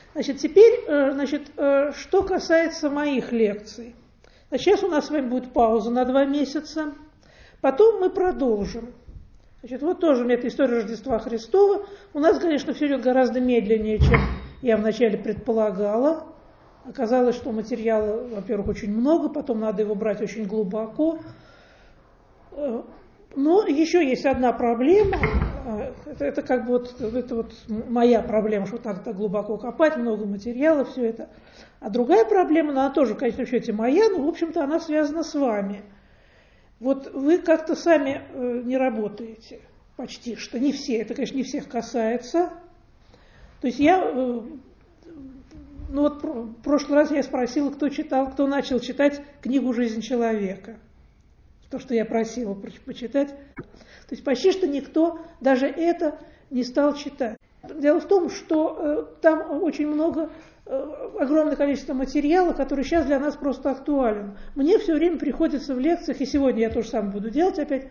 Значит, теперь, что касается моих лекций. Значит, сейчас у нас с вами будет пауза на 2 месяца, потом мы продолжим. Значит, вот тоже у меня это история Рождества Христова. У нас, конечно, все идет гораздо медленнее, чем я вначале предполагала. Оказалось, что материала, во-первых, очень много, потом надо его брать очень глубоко. Но еще есть одна проблема. Это как бы вот моя проблема, что так глубоко копать, много материала, все это. А другая проблема, она тоже, конечно, в счете моя, но, в общем-то, она связана с вами. Вот вы как-то сами не работаете, почти что, не все, это, конечно, не всех касается. То есть в прошлый раз я спросила, кто начал читать книгу «Жизнь человека». То, что я просила почитать. То есть почти что никто даже это не стал читать. Дело в том, что там очень много, огромное количество материала, который сейчас для нас просто актуален. Мне все время приходится в лекциях, и сегодня я тоже сам буду делать опять,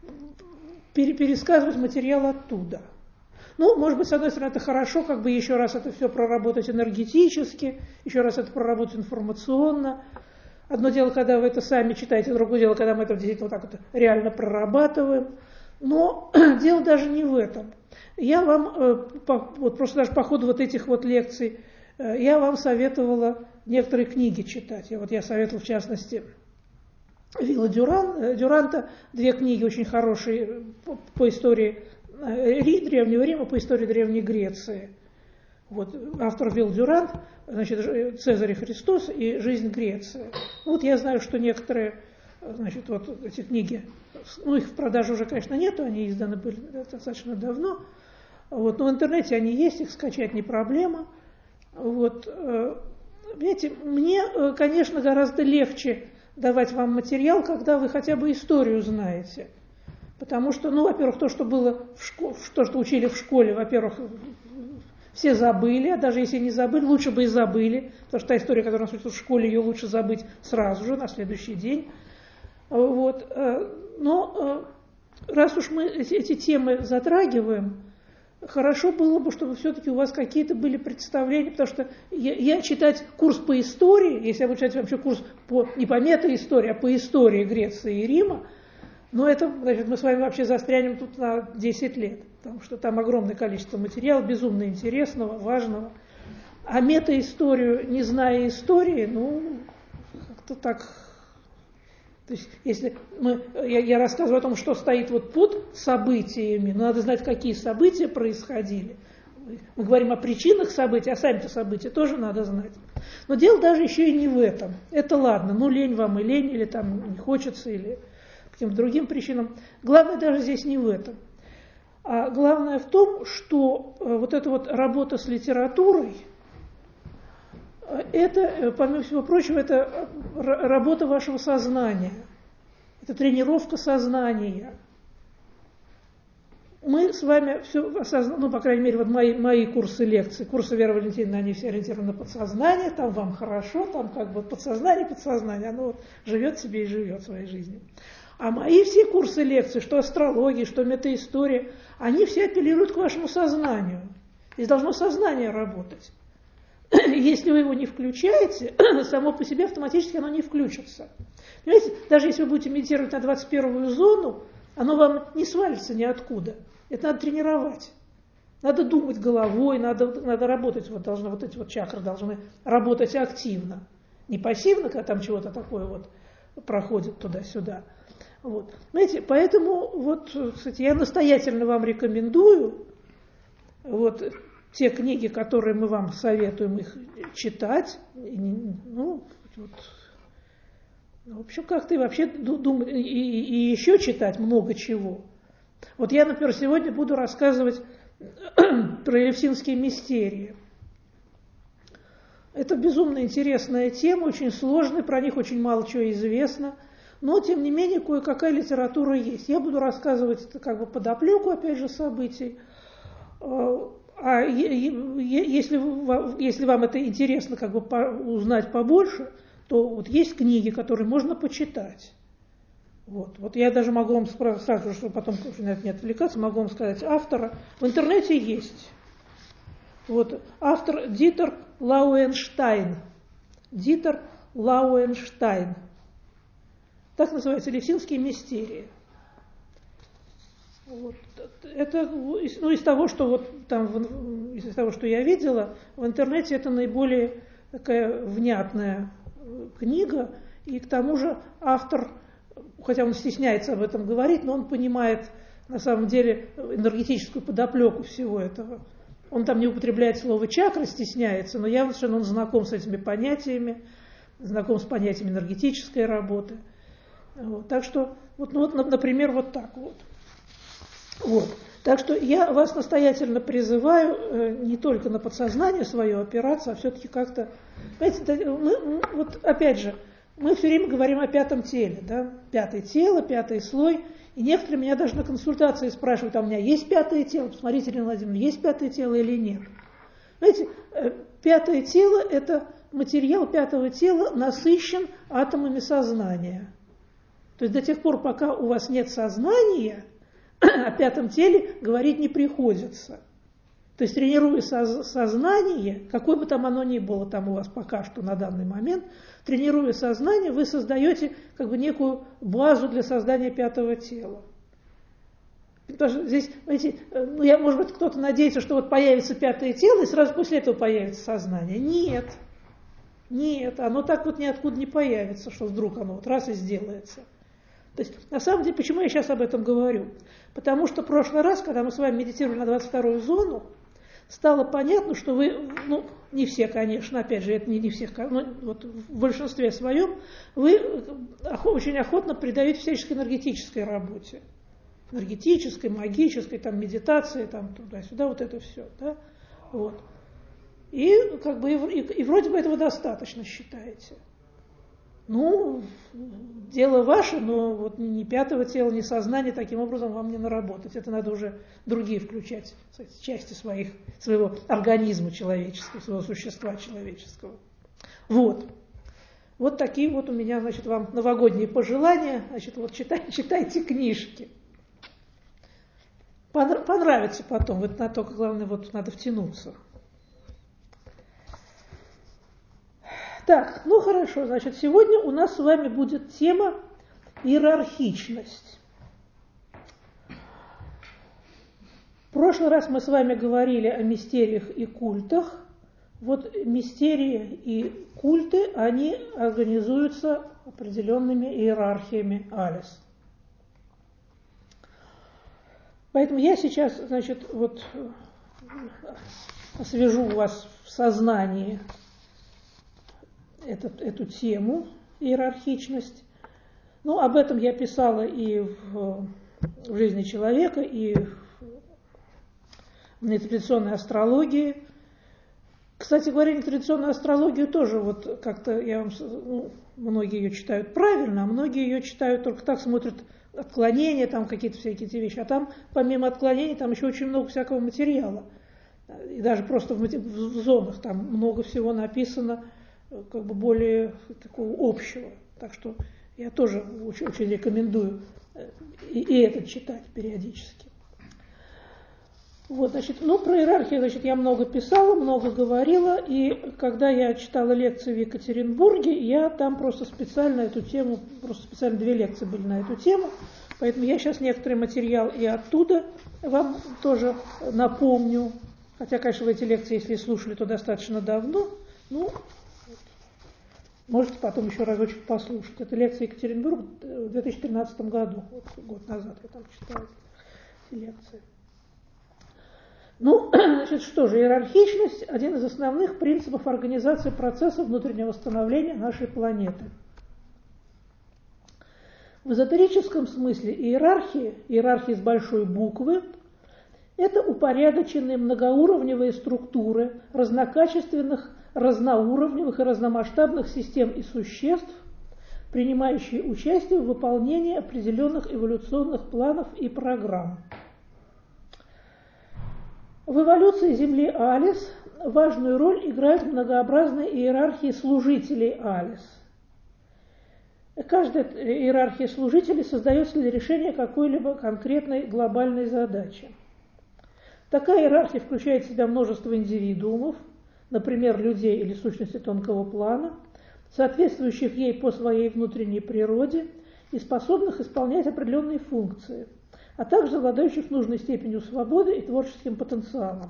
пересказывать материал оттуда. Ну, может быть, с одной стороны, это хорошо, как бы еще раз это все проработать энергетически, еще раз это проработать информационно. Одно дело, когда вы это сами читаете, другое дело, когда мы это действительно вот так вот реально прорабатываем. Но дело даже не в этом. Я вам, вот просто даже по ходу вот этих вот лекций, я вам советовала некоторые книги читать. Я советовала, в частности, Вилла Дюранта, 2 книги очень хорошие по истории Древнего Рима, по истории Древней Греции. Вот, автор Вилл Дюрант, значит, «Цезарь и Христос» и «Жизнь Греции». Вот я знаю, что некоторые, значит, вот эти книги, ну, их в продаже уже, конечно, нету, они изданы были достаточно давно, вот, но в интернете они есть, их скачать не проблема. Вот, видите, мне, конечно, гораздо легче давать вам материал, когда вы хотя бы историю знаете. Потому что, ну, во-первых, то, что было то, что учили в школе, во-первых, все забыли, а даже если не забыли, лучше бы и забыли, потому что та история, которую нас учат в школе, ее лучше забыть сразу же, на следующий день. Вот. Но раз уж мы эти темы затрагиваем, хорошо было бы, чтобы все-таки у вас какие-то были представления, потому что я читать курс по истории, если я буду читать вообще курс не по метаистории, а по истории Греции и Рима, но это, значит, мы с вами вообще застрянем тут на 10 лет, потому что там огромное количество материала, безумно интересного, важного. А метаисторию, не зная истории, ну, как-то так. То есть, если я рассказываю о том, что стоит вот под событиями, но надо знать, какие события происходили. Мы говорим о причинах событий, а сами-то события тоже надо знать. Но дело даже еще и не в этом. Это ладно, ну лень вам и лень, или там не хочется, или каким-то другим причинам. Главное даже здесь не в этом. А главное в том, что вот эта вот работа с литературой, это, помимо всего прочего, это работа вашего сознания. Это тренировка сознания. Мы с вами все осознаем, ну, по крайней мере, вот мои курсы лекций, курсы Веры Валентиновны, они все ориентированы на подсознание, там вам хорошо, там как бы подсознание, оно вот живет себе и живет своей жизнью. А мои все курсы лекций, что астрология, что метаистория, они все апеллируют к вашему сознанию. Здесь должно сознание работать. Если вы его не включаете, само по себе автоматически оно не включится. Понимаете, даже если вы будете медитировать на 21-ю зону, оно вам не свалится ниоткуда. Это надо тренировать. Надо думать головой, надо работать. Вот эти вот чакры должны работать активно. Не пассивно, когда там чего-то такое вот проходит туда-сюда. Вот. Знаете, поэтому вот, кстати, я настоятельно вам рекомендую вот те книги, которые мы вам советуем их читать, ну, вот, в общем, как-то и вообще думать, и еще читать много чего. Вот я, например, сегодня буду рассказывать про Елевсинские мистерии. Это безумно интересная тема, очень сложная, про них очень мало чего известно, но, тем не менее, кое-какая литература есть. Я буду рассказывать как бы подоплеку, опять же, событий. А если вам это интересно как бы узнать побольше, то вот есть книги, которые можно почитать. Вот я даже могу вам сразу, чтобы потом на это не отвлекаться, могу вам сказать автора. В интернете есть. Вот, автор Дитер Лауенштайн. Дитер Лауенштайн. Так называется, Левсинские мистерии. Вот. Это из того, что вот там, из того, что я видела, в интернете это наиболее такая внятная книга, и к тому же автор, хотя он стесняется об этом говорить, но он понимает на самом деле энергетическую подоплеку всего этого. Он там не употребляет слово чакра, стесняется, но явно совершенно он знаком с этими понятиями, знаком с понятиями энергетической работы. Вот. Так что, вот, ну, вот, например, вот так вот. Вот. Так что я вас настоятельно призываю не только на подсознание свое опираться, а все-таки как-то... Понимаете, вот опять же, мы все время говорим о пятом теле, да? Пятое тело, пятый слой. И некоторые меня даже на консультации спрашивают, а у меня есть пятое тело? Посмотрите, Ирина Владимировна, есть пятое тело или нет? Знаете, пятое тело – это материал пятого тела насыщен атомами сознания. То есть до тех пор, пока у вас нет сознания, о пятом теле говорить не приходится. То есть тренируя сознание, какое бы там оно ни было там у вас пока что на данный момент, тренируя сознание, вы создаете как бы некую базу для создания пятого тела. Потому что здесь, знаете, ну, может быть, кто-то надеется, что вот появится пятое тело, и сразу после этого появится сознание. Нет. Нет, оно так вот ниоткуда не появится, что вдруг оно вот раз и сделается. То есть, на самом деле, почему я сейчас об этом говорю? Потому что в прошлый раз, когда мы с вами медитировали на 22-ю зону, стало понятно, что вы, ну, не все, конечно, опять же, это не всех, но вот в большинстве своем, вы очень охотно предаете всяческой энергетической работе. Энергетической, магической, там, медитации, там, туда-сюда, вот это все, да, вот. И, как бы, и вроде бы этого достаточно считаете. Ну, дело ваше, но вот ни пятого тела, ни сознания таким образом вам не наработать. Это надо уже другие включать, кстати, части своего организма человеческого, своего существа человеческого. Вот. Вот такие вот у меня, значит, вам новогодние пожелания. Значит, вот читайте книжки. Понравится потом. Это на только главное, вот надо втянуться. Так, ну хорошо, значит, сегодня у нас с вами будет тема иерархичность. В прошлый раз мы с вами говорили о мистериях и культах. Вот мистерии и культы, они организуются определенными иерархиями Алис. Поэтому я сейчас, значит, вот освежу у вас в сознании эту тему, иерархичность. Ну, об этом я писала и в «Жизни человека», и в нетрадиционной астрологии. Кстати говоря, нетрадиционную астрологию тоже вот как-то многие ее читают правильно, а многие ее читают только так, смотрят отклонения, там какие-то всякие эти вещи. А там, помимо отклонений, там еще очень много всякого материала. И даже просто в зонах там много всего написано, как бы более такого общего. Так что я тоже очень рекомендую и это читать периодически. Вот, значит, ну, про иерархию, значит, я много писала, много говорила, и когда я читала лекции в Екатеринбурге, я там просто специально эту тему, просто специально 2 лекции были на эту тему, поэтому я сейчас некоторый материал и оттуда вам тоже напомню, хотя, конечно, вы эти лекции, если слушали, то достаточно давно, ну, можете потом еще разочек послушать. Это лекция Екатеринбург в 2013 году, вот, год назад я там читала эти лекции. Ну, значит, что же, иерархичность – один из основных принципов организации процесса внутреннего становления нашей планеты. В эзотерическом смысле иерархии с большой буквы – это упорядоченные многоуровневые структуры разнокачественных, разноуровневых и разномасштабных систем и существ, принимающие участие в выполнении определенных эволюционных планов и программ. В эволюции Земли Алис важную роль играют многообразные иерархии служителей Алис. Каждая иерархия служителей создается для решения какой-либо конкретной глобальной задачи. Такая иерархия включает в себя множество индивидуумов, например, людей или сущности тонкого плана, соответствующих ей по своей внутренней природе и способных исполнять определенные функции, а также обладающих нужной степенью свободы и творческим потенциалом.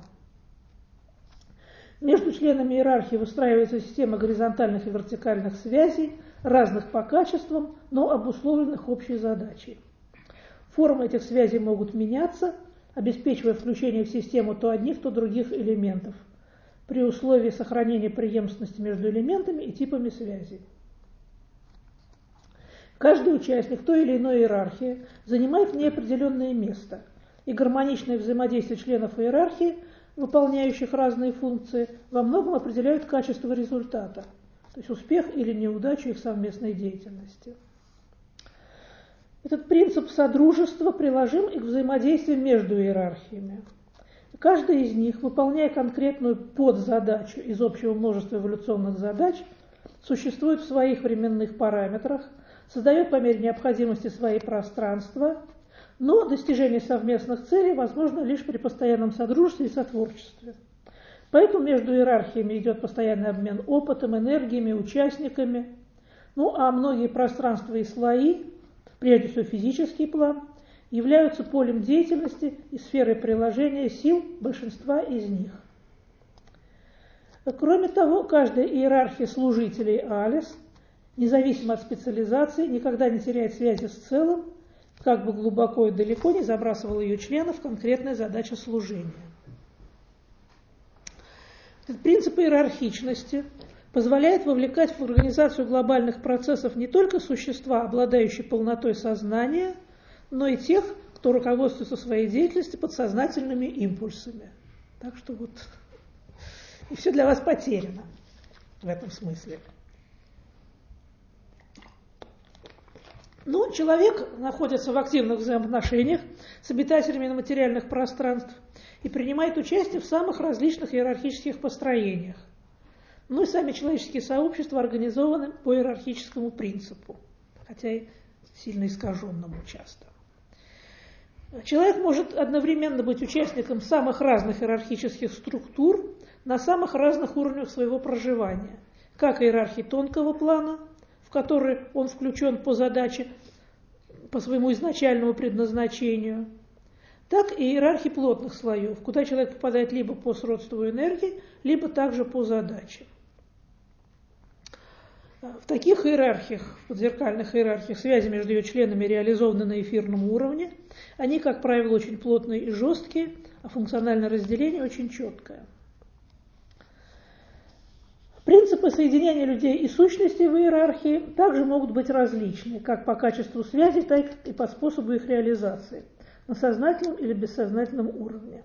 Между членами иерархии выстраивается система горизонтальных и вертикальных связей, разных по качествам, но обусловленных общей задачей. Формы этих связей могут меняться, обеспечивая включение в систему то одних, то других элементов, при условии сохранения преемственности между элементами и типами связей. Каждый участник той или иной иерархии занимает в ней определенное место, и гармоничное взаимодействие членов иерархии, выполняющих разные функции, во многом определяют качество результата, то есть успех или неудачу их совместной деятельности. Этот принцип содружества приложим и к взаимодействию между иерархиями. Каждая из них, выполняя конкретную подзадачу из общего множества эволюционных задач, существует в своих временных параметрах, создает по мере необходимости свои пространства, но достижение совместных целей возможно лишь при постоянном содружестве и сотворчестве. Поэтому между иерархиями идет постоянный обмен опытом, энергиями, участниками. Ну а многие пространства и слои, прежде всего физический план, являются полем деятельности и сферой приложения сил большинства из них. Кроме того, каждая иерархия служителей Алис, независимо от специализации, никогда не теряет связи с целым, как бы глубоко и далеко не забрасывала ее членов конкретная задача служения. Этот принцип иерархичности позволяет вовлекать в организацию глобальных процессов не только существа, обладающие полнотой сознания, но и тех, кто руководствуется своей деятельностью подсознательными импульсами. Так что вот и все для вас потеряно в этом смысле. Но человек находится в активных взаимоотношениях с обитателями материальных пространств и принимает участие в самых различных иерархических построениях. Ну и сами человеческие сообщества организованы по иерархическому принципу, хотя и сильно искаженному часто. Человек может одновременно быть участником самых разных иерархических структур на самых разных уровнях своего проживания, как иерархии тонкого плана, в который он включен по задаче, по своему изначальному предназначению, так и иерархии плотных слоев, куда человек попадает либо по сродству энергии, либо также по задаче. В таких иерархиях, в зеркальных иерархиях, связи между ее членами реализованы на эфирном уровне. Они, как правило, очень плотные и жесткие, а функциональное разделение очень четкое. Принципы соединения людей и сущностей в иерархии также могут быть различны, как по качеству связи, так и по способу их реализации, на сознательном или бессознательном уровне.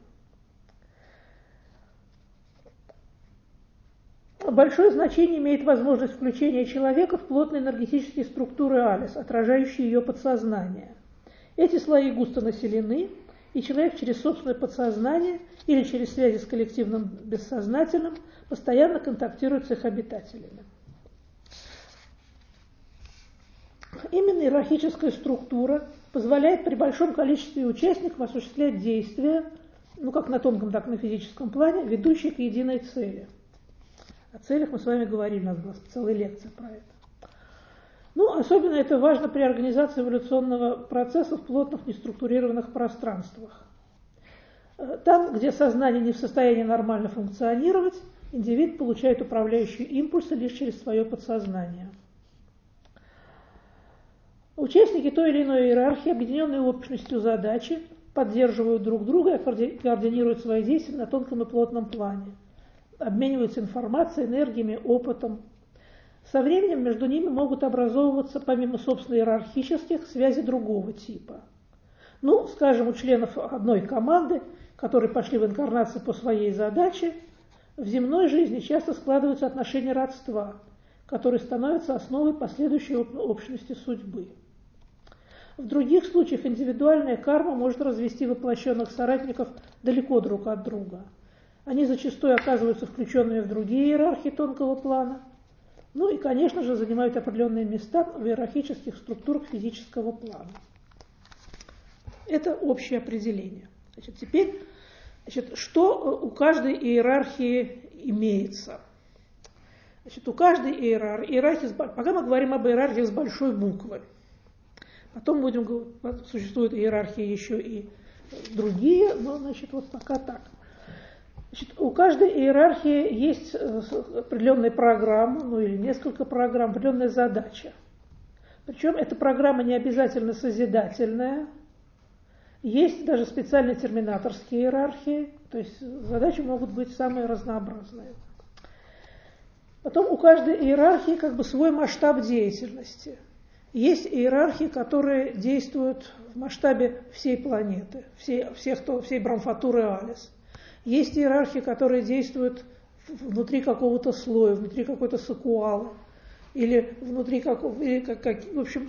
Большое значение имеет возможность включения человека в плотные энергетические структуры Алис, отражающие ее подсознание. Эти слои густо населены, и человек через собственное подсознание или через связи с коллективным бессознательным постоянно контактирует с их обитателями. Именно иерархическая структура позволяет при большом количестве участников осуществлять действия, как на тонком, так и на физическом плане, ведущие к единой цели. О целях мы с вами говорили, у нас была целая лекция про это. Особенно это важно при организации эволюционного процесса в плотных, неструктурированных пространствах. Там, где сознание не в состоянии нормально функционировать, индивид получает управляющие импульсы лишь через свое подсознание. Участники той или иной иерархии, объединенные общностью задачи, поддерживают друг друга и координируют свои действия на тонком и плотном плане, обмениваются информацией, энергиями, опытом. Со временем между ними могут образовываться, помимо собственно иерархических, связи другого типа. Скажем, у членов одной команды, которые пошли в инкарнацию по своей задаче, в земной жизни часто складываются отношения родства, которые становятся основой последующей общности судьбы. В других случаях индивидуальная карма может развести воплощенных соратников далеко друг от друга. Они зачастую оказываются включенными в другие иерархии тонкого плана, и, конечно же, занимают определенные места в иерархических структурах физического плана. Это общее определение. Теперь Значит, что у каждой иерархии имеется? Значит, у каждой иерархии, пока мы говорим об иерархии с большой буквы, потом будем говорить, существуют иерархии еще и другие, но, значит, вот пока так. Значит, у каждой иерархии есть определенная программа, ну или несколько программ, определенная задача. Причем эта программа не обязательно созидательная. Есть даже специальные терминаторские иерархии, то есть задачи могут быть самые разнообразные. Потом у каждой иерархии как бы свой масштаб деятельности. Есть иерархии, которые действуют в масштабе всей планеты, всей Брамфатуры Алис. Есть иерархии, которые действуют внутри какого-то слоя, внутри какой-то сакуалы, или внутри какого-то, в общем,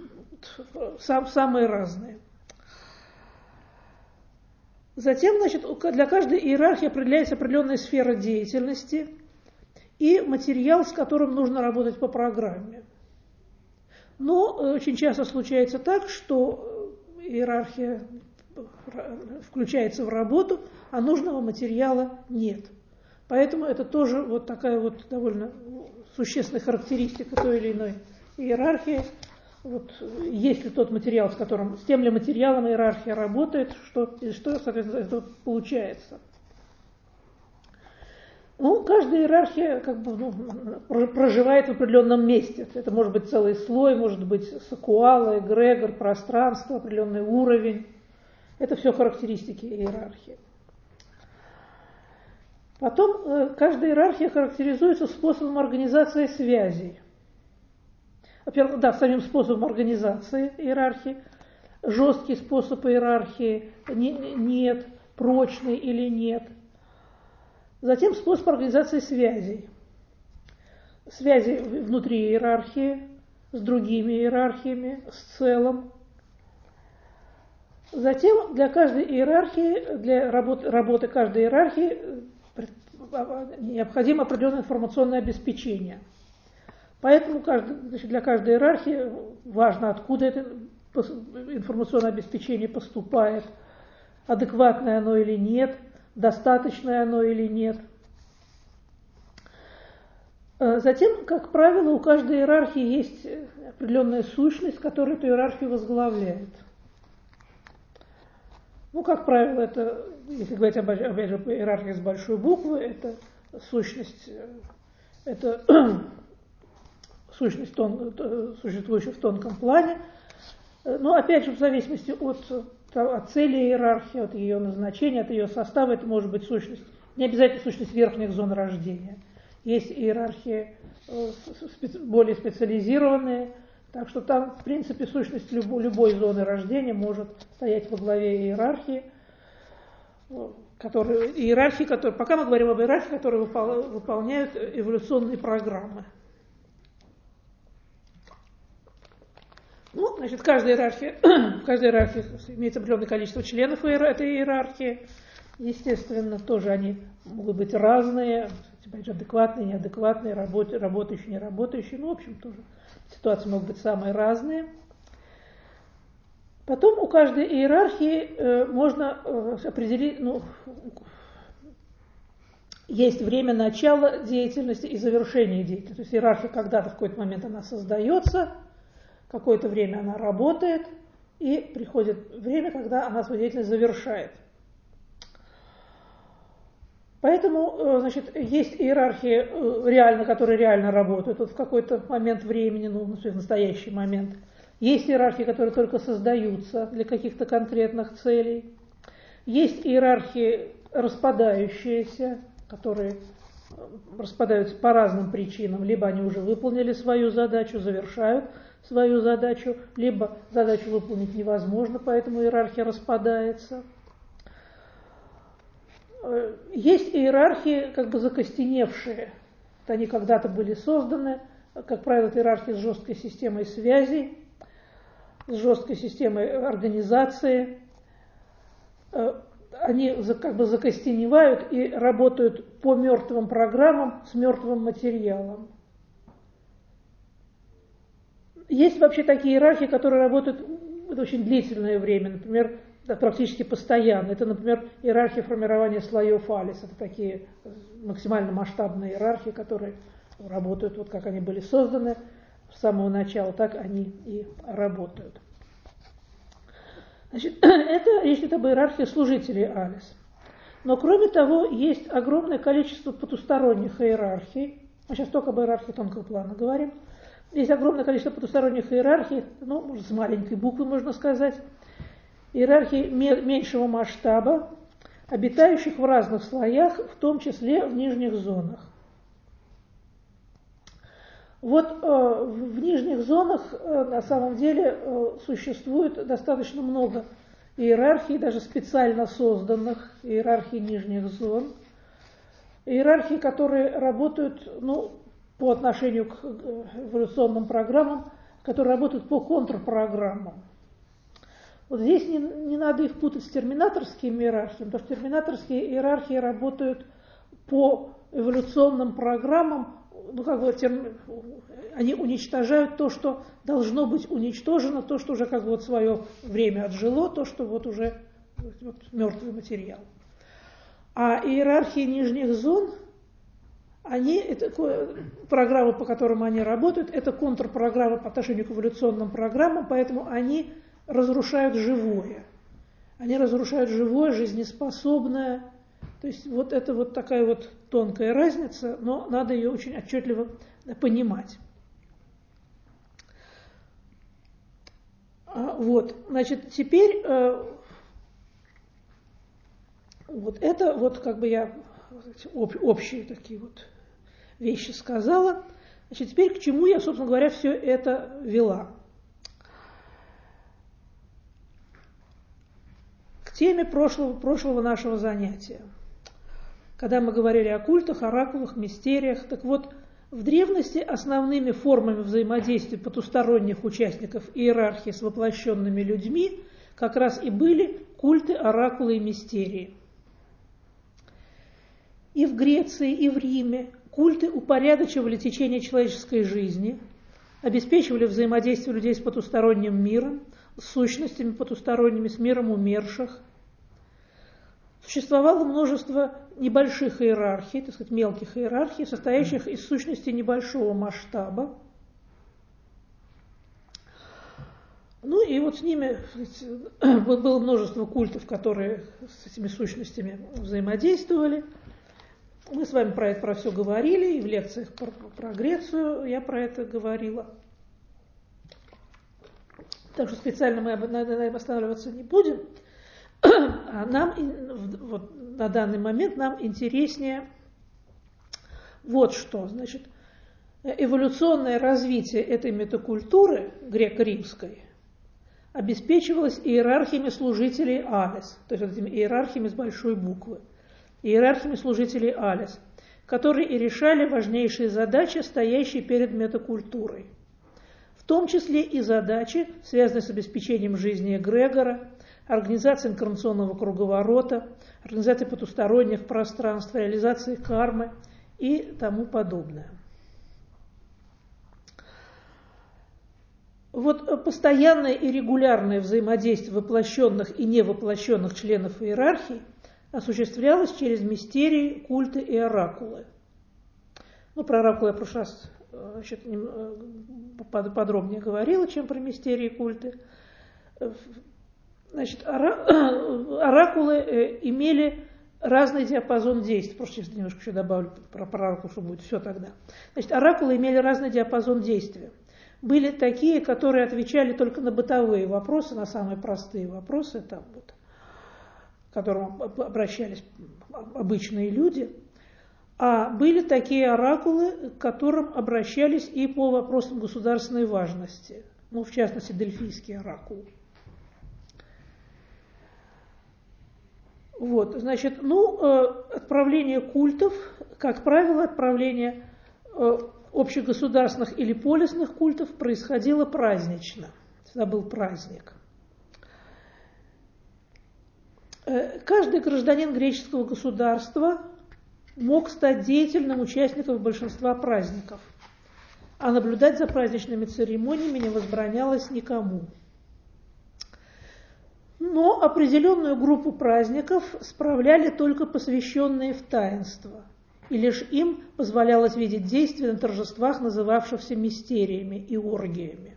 самые разные. Затем, значит, для каждой иерархии определяется определенная сфера деятельности и материал, с которым нужно работать по программе. Но очень часто случается так, что иерархия включается в работу, а нужного материала нет. Поэтому это тоже вот такая вот довольно существенная характеристика той или иной иерархии. Вот, есть ли тот материал, с тем ли материалом иерархия работает, что, соответственно, это получается. Ну, каждая иерархия как бы, проживает в определенном месте. Это может быть целый слой, может быть сакуала, эгрегор, пространство, определенный уровень. Это все характеристики иерархии. Потом каждая иерархия характеризуется способом организации связей. Во-первых, да, самим способом организации иерархии. Жесткий способ иерархии нет, прочный или нет. Затем способ организации связей. Связи внутри иерархии, с другими иерархиями, с целым. Затем для каждой иерархии, для работы каждой иерархии необходимо определенное информационное обеспечение. Поэтому для каждой иерархии важно, откуда это информационное обеспечение поступает, адекватное оно или нет, достаточное оно или нет. Затем, как правило, у каждой иерархии есть определенная сущность, которая эту иерархию возглавляет. Ну, как правило, это, если говорить опять же, иерархия с большой буквы, это сущность, существующая в тонком плане. Но, опять же, в зависимости от цели иерархии, от ее назначения, от ее состава, это может быть сущность, не обязательно сущность верхних зон рождения. Есть иерархии более специализированные, так что там, в принципе, сущность любой зоны рождения может стоять во главе иерархии, пока мы говорим об иерархии, которые выполняют эволюционные программы. Ну, значит, каждая иерархия имеет определенное количество членов этой иерархии. Естественно, тоже они могут быть разные, опять же, адекватные, неадекватные, работающие, неработающие. Ну, в общем, тоже ситуации могут быть самые разные. Потом у каждой иерархии можно определить, есть время начала деятельности и завершения деятельности. То есть иерархия когда-то в какой-то момент она создается, какое-то время она работает, и приходит время, когда она свою деятельность завершает. Поэтому, значит, есть иерархии, которые реально работают в какой-то момент времени, в настоящий момент. Есть иерархии, которые только создаются для каких-то конкретных целей. Есть иерархии распадающиеся, которые распадаются по разным причинам. Либо они уже выполнили свою задачу, завершают свою задачу, либо задачу выполнить невозможно, поэтому иерархия распадается. Есть иерархии как бы закостеневшие. Они когда-то были созданы, как правило, это иерархии с жесткой системой связей, с жесткой системой организации. Они как бы закостеневают и работают по мертвым программам с мертвым материалом. Есть вообще такие иерархии, которые работают очень длительное время. Например, да, практически постоянно. Это, например, иерархия формирования слоев Алис. Это такие максимально масштабные иерархии, которые работают, вот как они были созданы с самого начала, так они и работают. Значит, это речь идет об иерархии служителей Алис. Но кроме того, есть огромное количество потусторонних иерархий. Мы сейчас только об иерархии тонкого плана говорим. Есть огромное количество потусторонних иерархий, ну, может, с маленькой буквы можно сказать, иерархии меньшего масштаба, обитающих в разных слоях, в том числе в нижних зонах. Вот в нижних зонах на самом деле существует достаточно много иерархий, даже специально созданных иерархий нижних зон. Иерархии, которые работают, ну, по отношению к эволюционным программам, которые работают по контрпрограммам. Вот здесь не надо их путать с терминаторскими иерархиями, потому что терминаторские иерархии работают по эволюционным программам, ну, как бы они уничтожают то, что должно быть уничтожено, то, что уже как бы вот свое время отжило, то, что вот уже вот мертвый материал. А иерархии нижних зон, программы, по которым они работают, это контрпрограммы по отношению к эволюционным программам, поэтому они разрушают живое. Они разрушают живое, жизнеспособное. То есть вот это вот такая вот тонкая разница, но надо ее очень отчетливо понимать. Вот, значит, теперь вот это вот как бы я общие такие вот вещи сказала. Значит, теперь к чему я, собственно говоря, все это вела? К теме прошлого нашего занятия, когда мы говорили о культах, оракулах, мистериях. Так вот, в древности основными формами взаимодействия потусторонних участников иерархии с воплощенными людьми как раз и были культы, оракулы и мистерии. И в Греции, и в Риме культы упорядочивали течение человеческой жизни, обеспечивали взаимодействие людей с потусторонним миром, с сущностями потусторонними, с миром умерших. Существовало множество небольших иерархий, так сказать, мелких иерархий, состоящих из сущностей небольшого масштаба. Ну и вот с ними было множество культов, которые с этими сущностями взаимодействовали. Мы с вами про все говорили, и в лекциях про Грецию я про это говорила. Так что специально мы на этом останавливаться не будем. А нам вот, на данный момент нам интереснее вот что. Значит, эволюционное развитие этой метакультуры греко-римской обеспечивалось иерархиями служителей Алис, то есть этими иерархиями с большой буквы, иерархиями служителей Алис, которые и решали важнейшие задачи, стоящие перед метакультурой, в том числе и задачи, связанные с обеспечением жизни эгрегора, организацией инкарнационного круговорота, организацией потусторонних пространств, реализацией кармы и тому подобное. Вот постоянное и регулярное взаимодействие воплощенных и невоплощенных членов иерархии осуществлялось через мистерии, культы и оракулы. Ну, про оракулы я в прошлый раз подробнее говорила, чем про мистерии и культы. Значит, оракулы имели разный диапазон действий. Просто сейчас немножко еще добавлю про оракул, что будет все тогда. Значит, оракулы имели разный диапазон действия. Были такие, которые отвечали только на бытовые вопросы, на самые простые вопросы, там, вот, к которым обращались обычные люди. А были такие оракулы, к которым обращались и по вопросам государственной важности. Ну, в частности, Дельфийский оракул. Вот, значит, отправление культов, как правило, отправление общегосударственных или полисных культов происходило празднично. Всегда был праздник. Каждый гражданин греческого государства мог стать деятельным участником большинства праздников, а наблюдать за праздничными церемониями не возбранялось никому. Но определенную группу праздников справляли только посвященные в таинство, и лишь им позволялось видеть действия на торжествах, называвшихся мистериями и оргиями.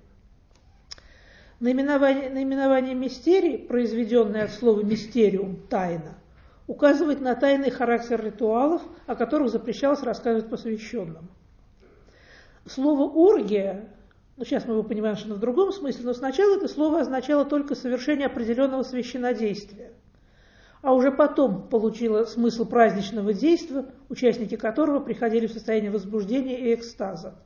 Наименование мистерий, произведенное от слова «мистериум» – «тайна», указывает на тайный характер ритуалов, о которых запрещалось рассказывать посвященным. Слово «оргия», сейчас мы его понимаем, что в другом смысле, но сначала это слово означало только совершение определенного священнодействия, а уже потом получило смысл праздничного действия, участники которого приходили в состояние возбуждения и экстаза.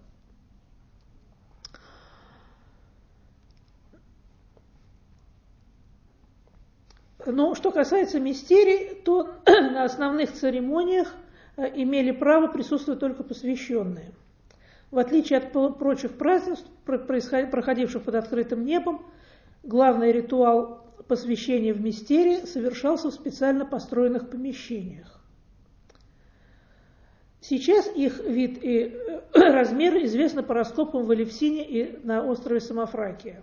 Но что касается мистерий, то на основных церемониях имели право присутствовать только посвященные. В отличие от прочих празднеств, проходивших под открытым небом, главный ритуал посвящения в мистерии совершался в специально построенных помещениях. Сейчас их вид и размеры известны по раскопкам в Элевсине и на острове Самофракия.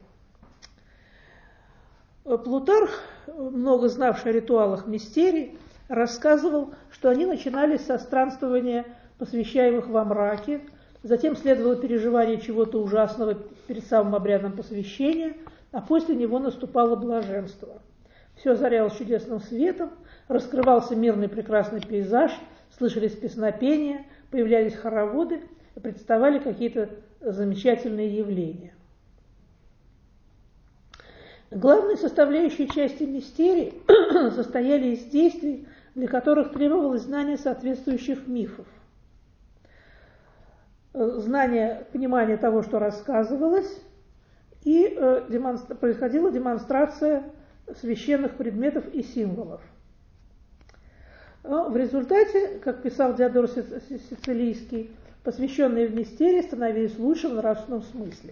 Плутарх, много знавший о ритуалах мистерий, рассказывал, что они начинались со странствования посвящаемых во мраке, затем следовало переживание чего-то ужасного перед самым обрядом посвящения, а после него наступало блаженство. Все озарялось чудесным светом, раскрывался мирный прекрасный пейзаж, слышались песнопения, появлялись хороводы и представали какие-то замечательные явления. Главной составляющей части мистерий состояли из действий, для которых требовалось знание соответствующих мифов. Знание, понимание того, что рассказывалось, и происходила демонстрация священных предметов и символов. В результате, как писал Диодор Сицилийский, посвященные в мистерии становились лучше в нравственном смысле.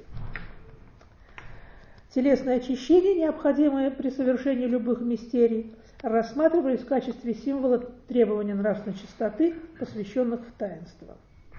Телесные очищения, необходимые при совершении любых мистерий, рассматривались в качестве символа требования нравственной чистоты, посвященных в таинство.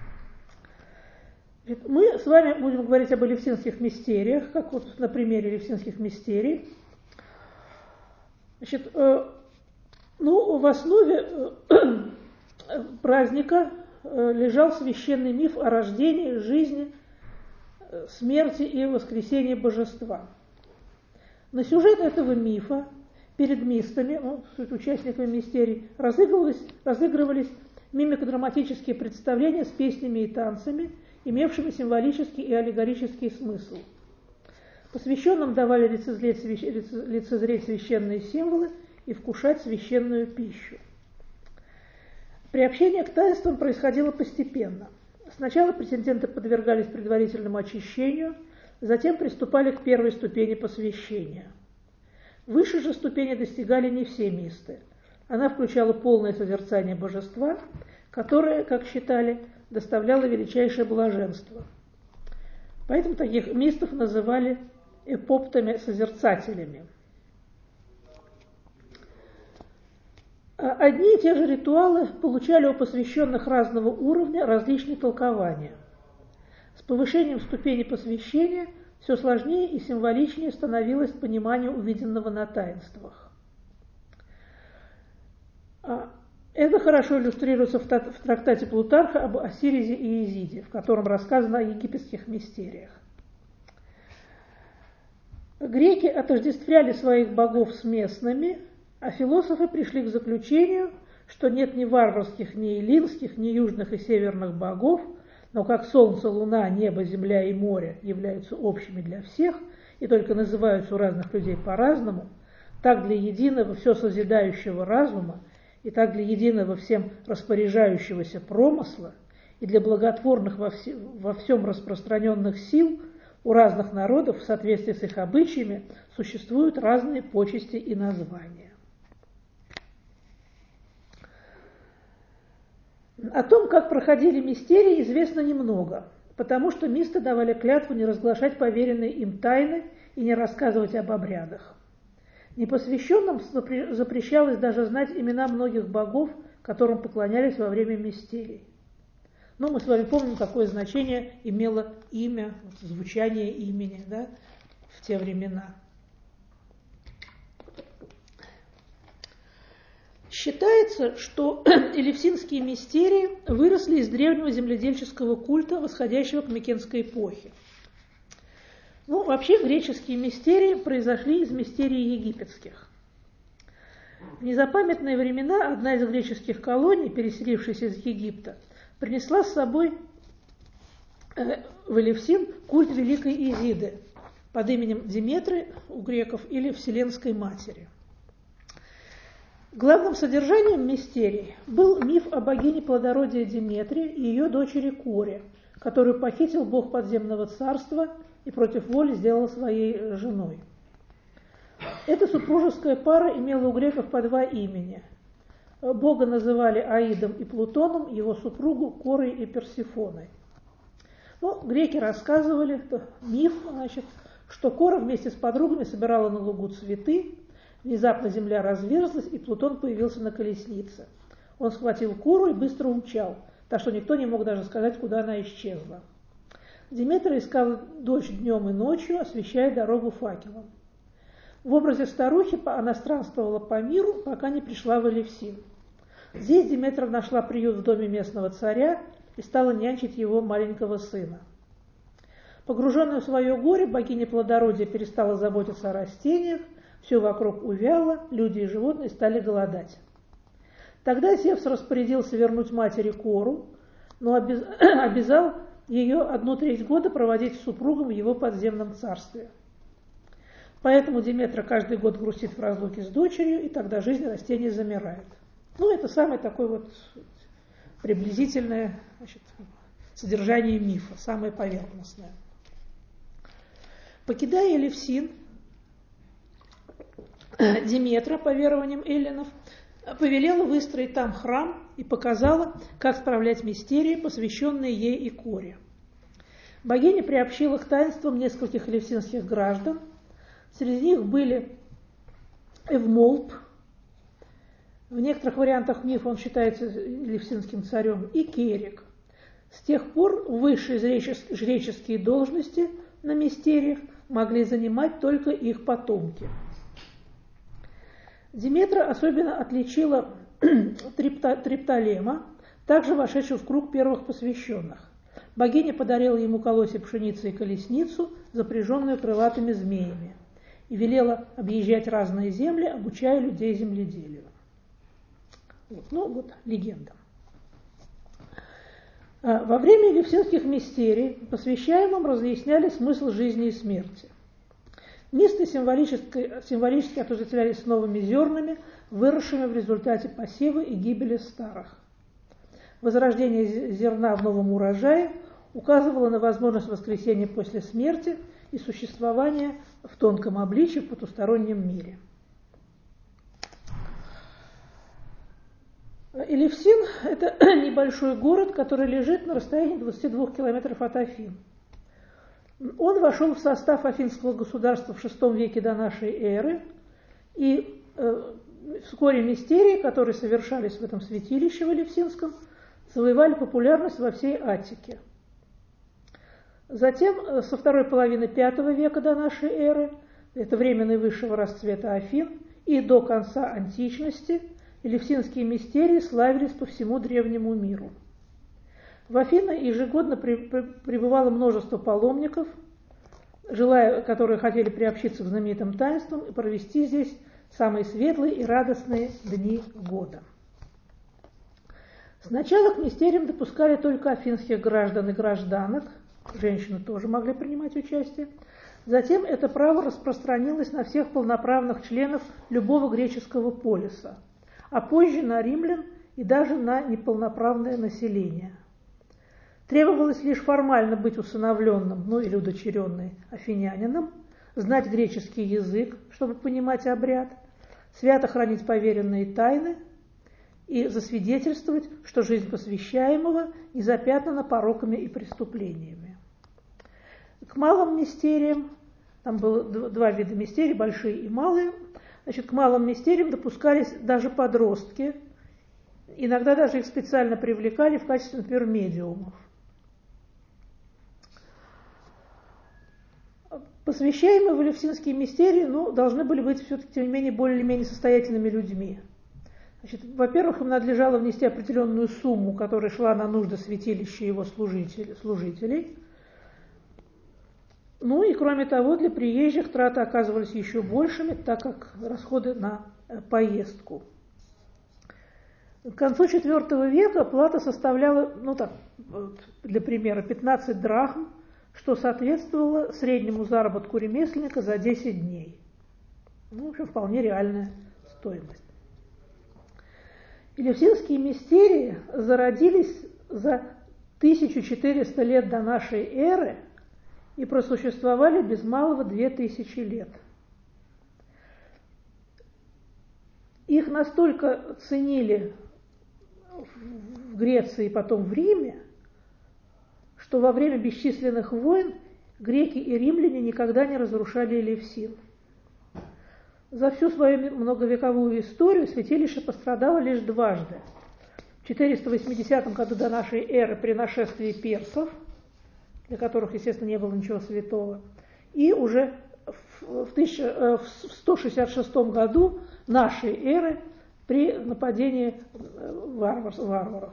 Мы с вами будем говорить об элевсинских мистериях, как вот на примере элевсинских мистерий. Значит, в основе праздника лежал священный миф о рождении, жизни, смерти и воскресении божества. На сюжет этого мифа перед мистами, участниками мистерий, разыгрывались мимико-драматические представления с песнями и танцами, имевшими символический и аллегорический смысл. Посвященным давали лицезреть священные символы и вкушать священную пищу. Приобщение к таинствам происходило постепенно. Сначала претенденты подвергались предварительному очищению, затем приступали к первой ступени посвящения. Выше же ступени достигали не все мисты. Она включала полное созерцание божества, которое, как считали, доставляло величайшее блаженство. Поэтому таких мистов называли эпоптами-созерцателями. Одни и те же ритуалы получали у посвященных разного уровня различные толкования. С повышением ступени посвящения все сложнее и символичнее становилось понимание увиденного на таинствах. Это хорошо иллюстрируется в трактате Плутарха об Осирисе и Изиде, в котором рассказано о египетских мистериях. Греки отождествляли своих богов с местными, а философы пришли к заключению, что нет ни варварских, ни эллинских, ни южных и северных богов, но как солнце, луна, небо, земля и море являются общими для всех и только называются у разных людей по-разному, так для единого все созидающего разума и так для единого всем распоряжающегося промысла и для благотворных во всем распространенных сил у разных народов в соответствии с их обычаями существуют разные почести и названия. О том, как проходили мистерии, известно немного, потому что мисты давали клятву не разглашать поверенные им тайны и не рассказывать об обрядах. Непосвященным запрещалось даже знать имена многих богов, которым поклонялись во время мистерий. Но мы с вами помним, какое значение имело имя, звучание имени, да, в те времена. Считается, что элевсинские мистерии выросли из древнего земледельческого культа, восходящего к Микенской эпохе. Ну, вообще греческие мистерии произошли из мистерий египетских. В незапамятные времена одна из греческих колоний, переселившаяся из Египта, принесла с собой в Элевсин культ великой Изиды под именем Диметры у греков или Вселенской Матери. Главным содержанием мистерий был миф о богине плодородия Диметре и ее дочери Коре, которую похитил бог подземного царства и против воли сделал своей женой. Эта супружеская пара имела у греков по два имени. Бога называли Аидом и Плутоном, его супругу Корой и Персифоной. Но греки рассказывали, миф, что Кора вместе с подругами собирала на лугу цветы. Внезапно земля разверзлась, и Плутон появился на колеснице. Он схватил Кору и быстро умчал, так что никто не мог даже сказать, куда она исчезла. Диметра искала дочь днем и ночью, освещая дорогу факелом. В образе старухи она странствовала по миру, пока не пришла в Элевсин. Здесь Диметра нашла приют в доме местного царя и стала нянчить его маленького сына. Погруженная в свое горе, богиня плодородия перестала заботиться о растениях, все вокруг увяло, люди и животные стали голодать. Тогда Зевс распорядился вернуть матери Кору, но обязал ее 1/3 года проводить с супругом в его подземном царстве. Поэтому Диметра каждый год грустит в разлуке с дочерью, и тогда жизнь растений замирает. Ну, это самое такое вот приблизительное содержание мифа, самое поверхностное. Покидая Элевсин, Диметра, по верованиям эллинов, повелела выстроить там храм и показала, как справлять мистерии, посвященные ей и Коре. Богиня приобщила к таинствам нескольких элевсинских граждан. Среди них были Эвмолп, в некоторых вариантах мифа он считается элевсинским царем, и Керик. С тех пор высшие жреческие должности на мистериях могли занимать только их потомки. Диметра особенно отличила Триптолема, также вошедшего в круг первых посвященных. Богиня подарила ему колосья пшеницы и колесницу, запряженную крылатыми змеями, и велела объезжать разные земли, обучая людей земледелию. Вот легенда. Во время элевсинских мистерий посвящаемым разъясняли смысл жизни и смерти. Мисты символически отождествлялись с новыми зернами, выросшими в результате посева и гибели старых. Возрождение зерна в новом урожае указывало на возможность воскресения после смерти и существования в тонком обличье в потустороннем мире. Элевсин – это небольшой город, который лежит на расстоянии 22 километров от Афин. Он вошел в состав Афинского государства в VI веке до нашей эры, и вскоре мистерии, которые совершались в этом святилище в Элевсинском, завоевали популярность во всей Аттике. Затем, со второй половины V века до нашей эры, это время наивысшего расцвета Афин, и до конца античности, элевсинские мистерии славились по всему древнему миру. В Афинах ежегодно прибывало множество паломников, которые хотели приобщиться к знаменитым таинствам и провести здесь самые светлые и радостные дни года. Сначала к мистериям допускали только афинских граждан и гражданок, женщины тоже могли принимать участие. Затем это право распространилось на всех полноправных членов любого греческого полиса, а позже на римлян и даже на неполноправное население. Требовалось лишь формально быть усыновленным, или удочеренным афинянином, знать греческий язык, чтобы понимать обряд, свято хранить поверенные тайны и засвидетельствовать, что жизнь посвящаемого не запятнана пороками и преступлениями. К малым мистериям, там было два вида мистерий, большие и малые, к малым мистериям допускались даже подростки, иногда даже их специально привлекали в качестве, например, медиумов. Посвящаемые в элевсинские мистерии должны были быть все-таки, тем не менее, более или менее состоятельными людьми. Значит, во-первых, им надлежало внести определенную сумму, которая шла на нужды святилища и его служителей. Ну и кроме того, для приезжих траты оказывались еще большими, так как расходы на поездку. К концу IV века плата составляла, для примера, 15 драхм, что соответствовало среднему заработку ремесленника за 10 дней. В общем, вполне реальная стоимость. Елевсинские мистерии зародились за 1400 лет до нашей эры и просуществовали без малого 2000 лет. Их настолько ценили в Греции и потом в Риме, что во время бесчисленных войн греки и римляне никогда не разрушали Елевсин. За всю свою многовековую историю святилище пострадало лишь дважды. В 480 году до нашей эры при нашествии персов, для которых, естественно, не было ничего святого, и уже в 166 году нашей эры при нападении варваров.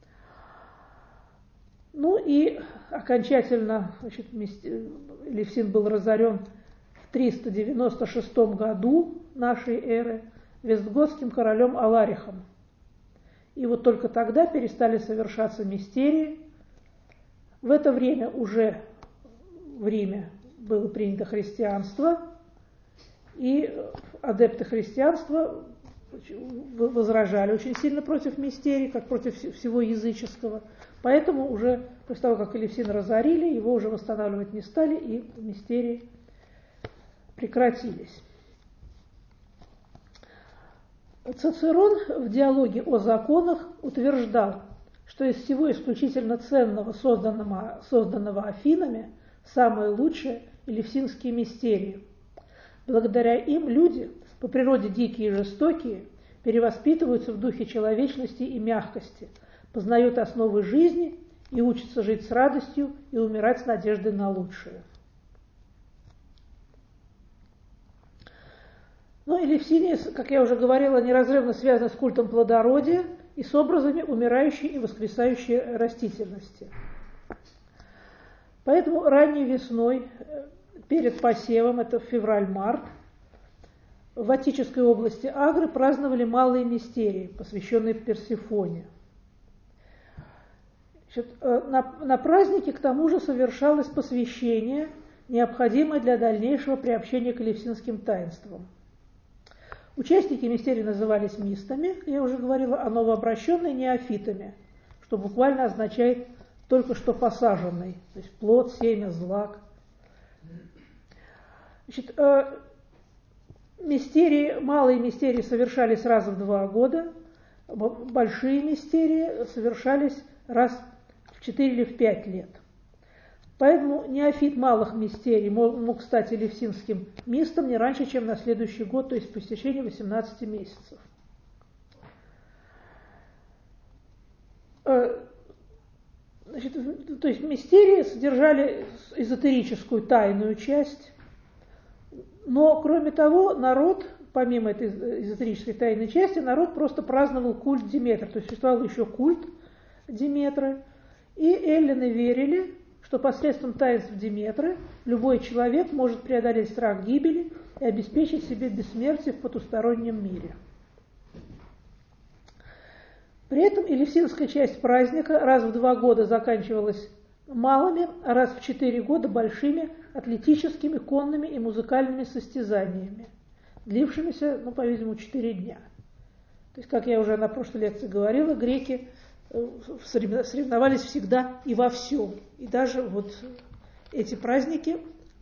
Ну и окончательно, значит, Елевсин был разорен в 396 году нашей эры вестготским королем Аларихом. И вот только тогда перестали совершаться мистерии. В это время уже в Риме было принято христианство, и адепты христианства возражали очень сильно против мистерий, как против всего языческого. Поэтому уже после того, как Елевсин разорили, его уже восстанавливать не стали, и мистерии прекратились. Цицерон в диалоге о законах утверждал, что из всего исключительно ценного, созданного Афинами, самое лучшее – Елевсинские мистерии. Благодаря им люди, по природе дикие и жестокие, перевоспитываются в духе человечности и мягкости, познают основы жизни и учатся жить с радостью и умирать с надеждой на лучшее. Елевсиния, как я уже говорила, неразрывно связана с культом плодородия и с образами умирающей и воскресающей растительности. Поэтому ранней весной, перед посевом, это февраль-март, в Аттической области Агры праздновали малые мистерии, посвященные Персефоне. На празднике к тому же совершалось посвящение, необходимое для дальнейшего приобщения к елевсинским таинствам. Участники мистерий назывались мистами, я уже говорила, а новообращенные неофитами, что буквально означает только что посаженный, то есть плод, семя, злак. Малые мистерии совершались раз в 2 года, большие мистерии совершались раз в 4 или в 5 лет. Поэтому неофит малых мистерий мог стать елевсинским мистом не раньше, чем на следующий год, то есть по истечении 18 месяцев. То есть мистерии содержали эзотерическую тайную часть, но кроме того народ, помимо этой эзотерической тайной части, народ просто праздновал культ Диметры, то есть существовал еще культ Диметры, и эллины верили, что посредством таинств Диметры любой человек может преодолеть страх гибели и обеспечить себе бессмертие в потустороннем мире. При этом елевсинская часть праздника раз в 2 года заканчивалась малыми, а раз в 4 года большими атлетическими, конными и музыкальными состязаниями, длившимися, по-видимому, 4 дня. То есть, как я уже на прошлой лекции говорила, греки соревновались всегда и во всем. И даже вот эти праздники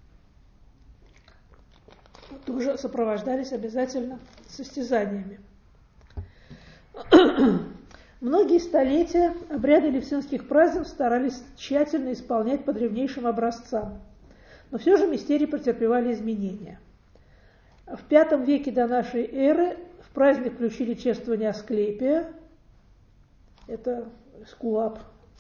тоже сопровождались обязательно состязаниями. Многие столетия обряды елевсинских празднеств старались тщательно исполнять по древнейшим образцам, но все же мистерии претерпевали изменения. В V веке до нашей эры в праздник включили чествование Асклепия, это Эскулап,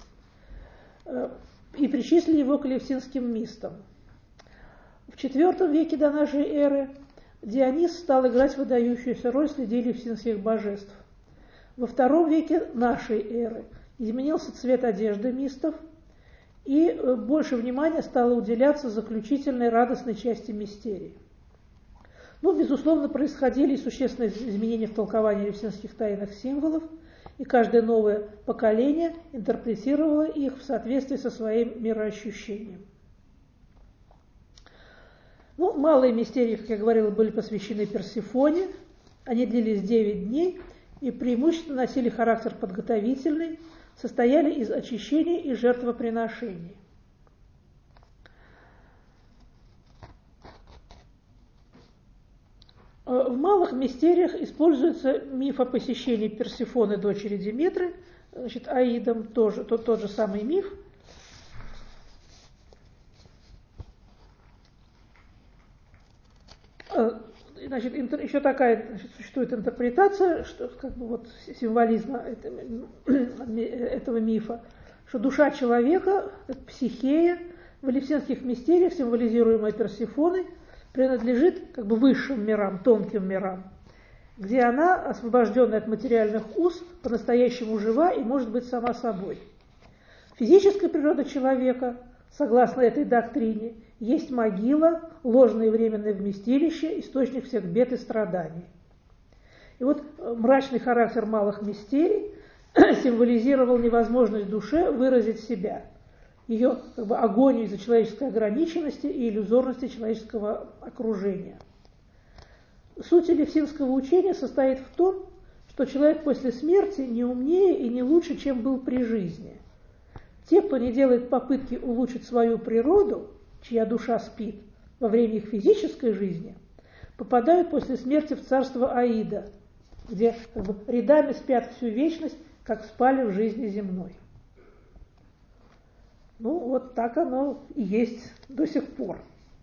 и причислили его к елевсинским мистам. В IV веке до нашей эры Дионис стал играть выдающуюся роль среди елевсинских божеств. Во II веке нашей эры изменился цвет одежды мистов, и больше внимания стало уделяться заключительной радостной части мистерии. Ну, безусловно, происходили существенные изменения в толковании елевсинских тайных символов, и каждое новое поколение интерпретировало их в соответствии со своим мироощущением. Ну, малые мистерии, как я говорила, были посвящены Персефоне. Они длились 9 дней и преимущественно носили характер подготовительный, состояли из очищения и жертвоприношений. В малых мистериях используется миф о посещении Персефоны, дочери Деметры, значит, Аидом, тоже, тот же самый миф. Значит, еще такая, значит, существует интерпретация, что как бы вот символизма этого мифа, что душа человека, психея, в елевсинских мистериях, символизируемая Персефоной, принадлежит как бы высшим мирам, тонким мирам, где она, освобожденная от материальных уз, по-настоящему жива и может быть сама собой. Физическая природа человека, согласно этой доктрине, есть могила, ложное и временное вместилище, источник всех бед и страданий. И вот мрачный характер малых мистерий символизировал невозможность душе выразить себя, ее как бы агонию из-за человеческой ограниченности и иллюзорности человеческого окружения. Суть елевсинского учения состоит в том, что человек после смерти не умнее и не лучше, чем был при жизни. Те, кто не делает попытки улучшить свою природу, чья душа спит во время их физической жизни, попадают после смерти в царство Аида, где как бы рядами спят всю вечность, как спали в жизни земной. Ну, вот так оно и есть до сих пор.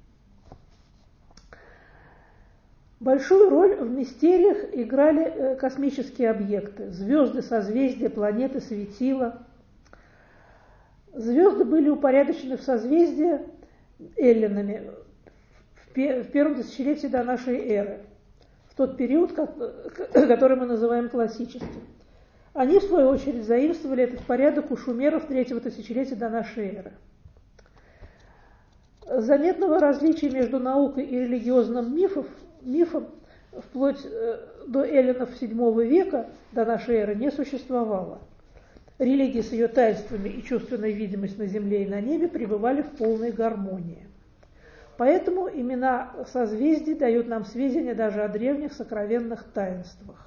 Большую роль в мистериях играли космические объекты, звезды, созвездия, планеты, светила. Звезды были упорядочены в созвездия эллинами в первом тысячелетии до нашей эры, в тот период, который мы называем классическим. Они, в свою очередь, заимствовали этот порядок у шумеров третьего тысячелетия до нашей эры. Заметного различия между наукой и религиозным мифом вплоть до эллинов VII века до нашей эры не существовало. Религия с ее таинствами и чувственная видимость на земле и на небе пребывали в полной гармонии. Поэтому имена созвездий дают нам сведения даже о древних сокровенных таинствах.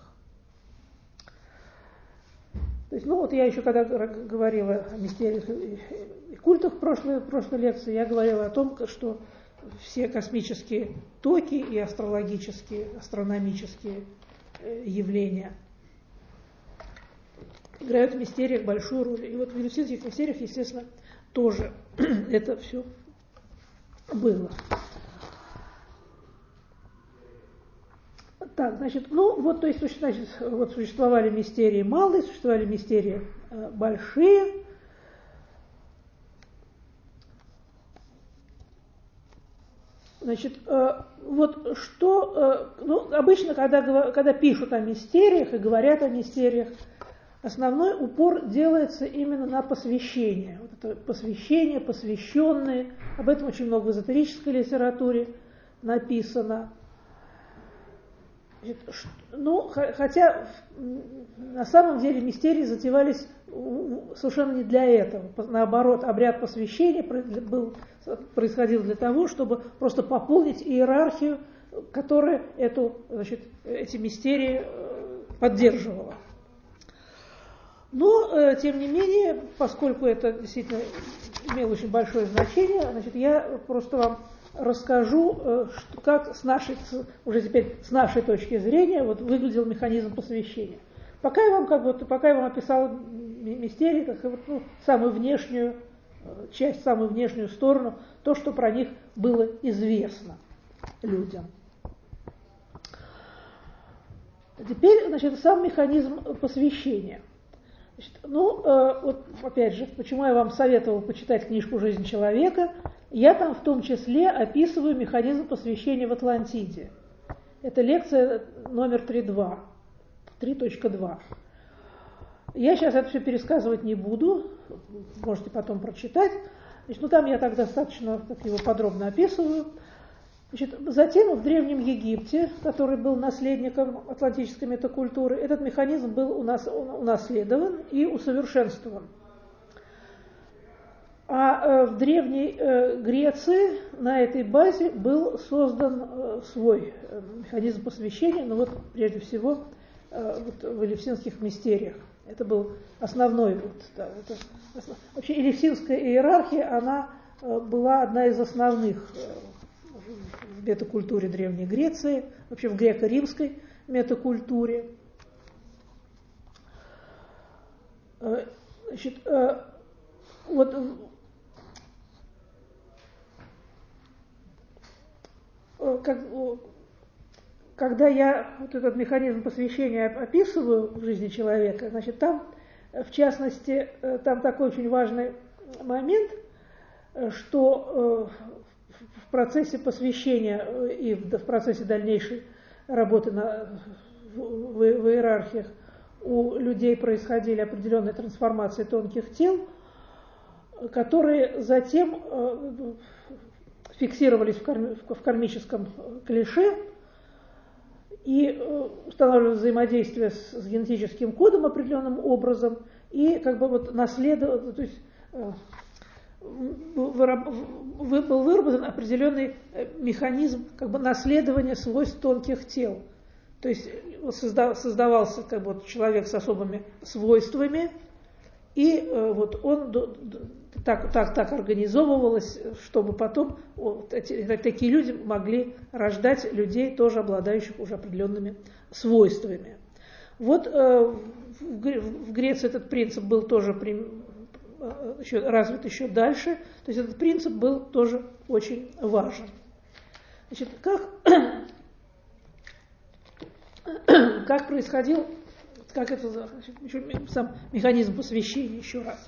То есть, ну вот я еще когда говорила о мистериях и культах в прошлой лекции, я говорила о том, что все космические токи и астрологические, астрономические явления играют в мистериях большую роль. И вот в елевсинских мистериях, естественно, тоже это все было. Так, значит, ну вот, то есть, значит, вот существовали мистерии малые, существовали мистерии большие. Значит, вот что, ну, обычно, когда пишут о мистериях и говорят о мистериях, основной упор делается именно на посвящение. Вот это посвящение, посвященные. Об этом очень много в эзотерической литературе написано. Значит, ну, хотя на самом деле мистерии затевались совершенно не для этого. Наоборот, обряд посвящения происходил для того, чтобы просто пополнить иерархию, которая эти мистерии поддерживала. Но, тем не менее, поскольку это действительно имело очень большое значение, значит, я просто вам расскажу, как уже теперь с нашей точки зрения вот, выглядел механизм посвящения. Пока я вам описал мистерии, как вот, ну, самую внешнюю часть, самую внешнюю сторону, то, что про них было известно людям. Теперь, значит, сам механизм посвящения. Значит, ну, вот опять же, почему я вам советовала почитать книжку «Жизнь человека», я там в том числе описываю механизм посвящения в Атлантиде. Это лекция номер 3.2. Я сейчас это все пересказывать не буду, можете потом прочитать. Значит, там я так достаточно так его подробно описываю. Значит, затем в Древнем Египте, который был наследником атлантической метакультуры, этот механизм был унаследован и усовершенствован. А в Древней Греции на этой базе был создан свой механизм посвящения, но прежде всего в элевсинских мистериях. Это был основной. Вообще элевсинская иерархия, она была одна из основных в метакультуре Древней Греции, вообще в греко-римской метакультуре. Значит, когда я этот механизм посвящения описываю в жизни человека, значит, там, в частности, там такой очень важный момент, что в процессе посвящения и в процессе дальнейшей работы в иерархиях у людей происходили определенные трансформации тонких тел, которые затем фиксировались в кармическом клише и устанавливали взаимодействие с генетическим кодом определенным образом и наследовали, то есть был выработан определенный механизм наследования свойств тонких тел. То есть создавался человек с особыми свойствами, и он так организовывалось, чтобы потом такие люди могли рождать людей, тоже обладающих уже определенными свойствами. В Греции этот принцип был тоже развит еще дальше, то есть этот принцип был тоже очень важен. Значит, как происходил, сам механизм посвящения еще раз.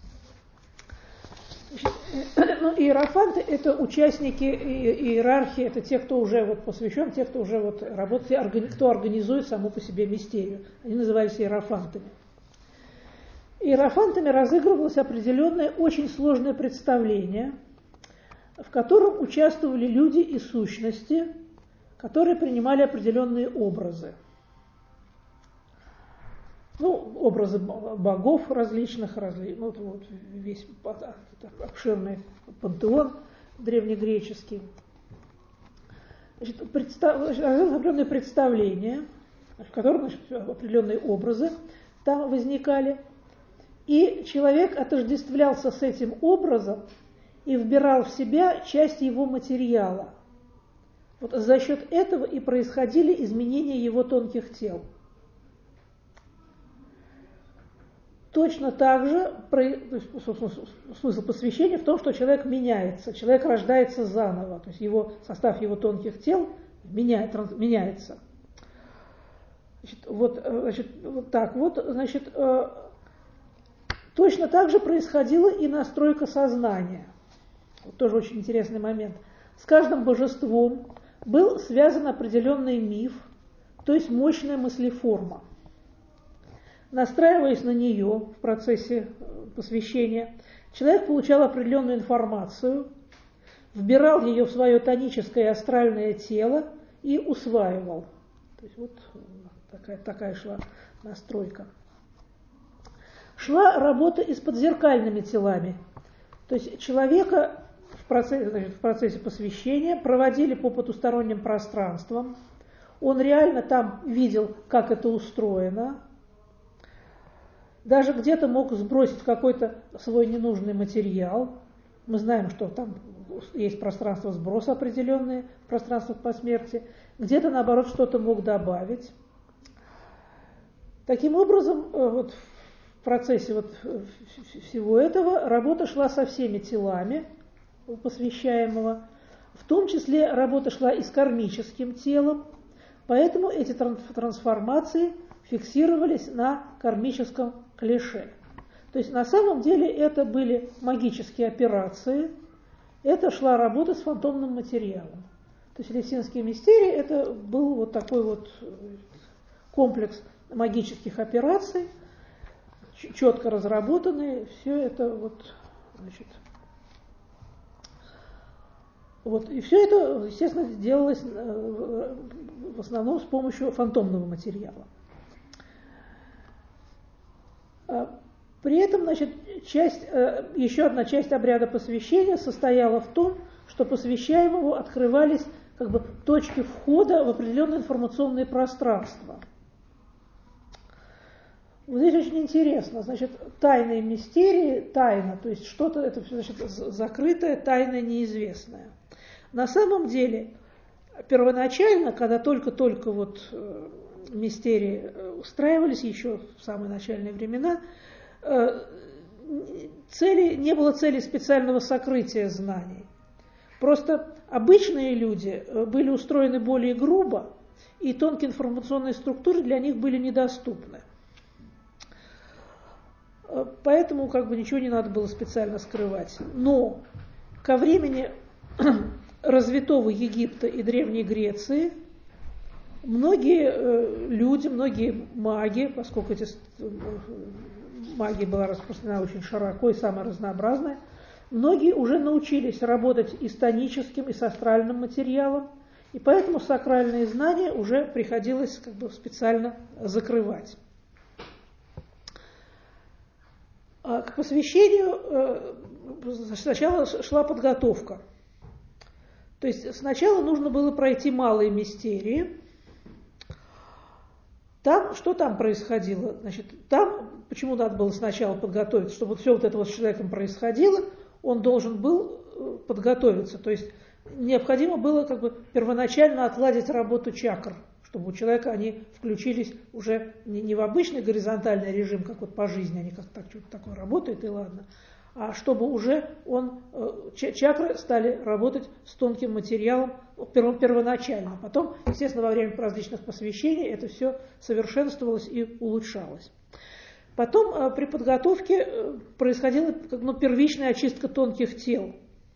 Иерофанты – это участники иерархии, это те, кто уже посвящен, те, кто уже работает, кто организует саму по себе мистерию. Они назывались иерофантами. Иерофантами разыгрывалось определенное очень сложное представление, в котором участвовали люди и сущности, которые принимали определенные образы. Образы богов различных, весь обширный пантеон древнегреческий. Определенные представления, в котором определенные образы там возникали, и человек отождествлялся с этим образом и вбирал в себя часть его материала. За счет этого и происходили изменения его тонких тел. Точно так же, смысл посвящения в том, что человек меняется, человек рождается заново, то есть состав его тонких тел меняется. Точно так же происходила и настройка сознания. Тоже очень интересный момент. С каждым божеством был связан определенный миф, то есть мощная мыслеформа. Настраиваясь на нее в процессе посвящения, человек получал определенную информацию, вбирал ее в свое тоническое и астральное тело и усваивал. То есть такая шла настройка. Шла работа и с подзеркальными телами. То есть человека в процессе посвящения проводили по потусторонним пространствам. Он реально там видел, как это устроено. Даже где-то мог сбросить какой-то свой ненужный материал. Мы знаем, что там есть пространство сброса определенные, пространство по смерти. Где-то, наоборот, что-то мог добавить. Таким образом, в процессе всего этого работа шла со всеми телами посвящаемого. В том числе работа шла и с кармическим телом. Поэтому эти трансформации фиксировались на кармическом клише. То есть на самом деле это были магические операции, это шла работа с фантомным материалом. То есть элевсинские мистерии это был такой комплекс магических операций, четко разработанные, все это вот, значит, вот, и все это, естественно, делалось в основном с помощью фантомного материала. При этом, значит, еще одна часть обряда посвящения состояла в том, что посвящаемому открывались как бы точки входа в определенное информационное пространство. Вот здесь очень интересно, значит, тайные мистерии, тайна, то есть что-то, это значит закрытое, тайное, неизвестное. На самом деле, первоначально, когда только-только вот мистерии устраивались еще в самые начальные времена, не было цели специального сокрытия знаний. Просто обычные люди были устроены более грубо, и тонкие информационные структуры для них были недоступны. Поэтому как бы ничего не надо было специально скрывать. Но ко времени развитого Египта и Древней Греции многие люди, многие маги, поскольку магия была распространена очень широко и самая разнообразная, многие уже научились работать и с тоническим, и с астральным материалом, и поэтому сакральные знания уже приходилось как бы специально закрывать. А к посвящению сначала шла подготовка. То есть сначала нужно было пройти малые мистерии. Что там происходило? Значит, там, почему надо было сначала подготовиться, чтобы все вот это вот с человеком происходило, он должен был подготовиться. То есть необходимо было как бы первоначально отладить работу чакр, чтобы у человека они включились уже не в обычный горизонтальный режим, как вот по жизни, они как так, что-то такое работает, и ладно, а чтобы уже чакры стали работать с тонким материалом первоначально. Потом, естественно, во время различных посвящений это все совершенствовалось и улучшалось. Потом при подготовке происходила первичная очистка тонких тел.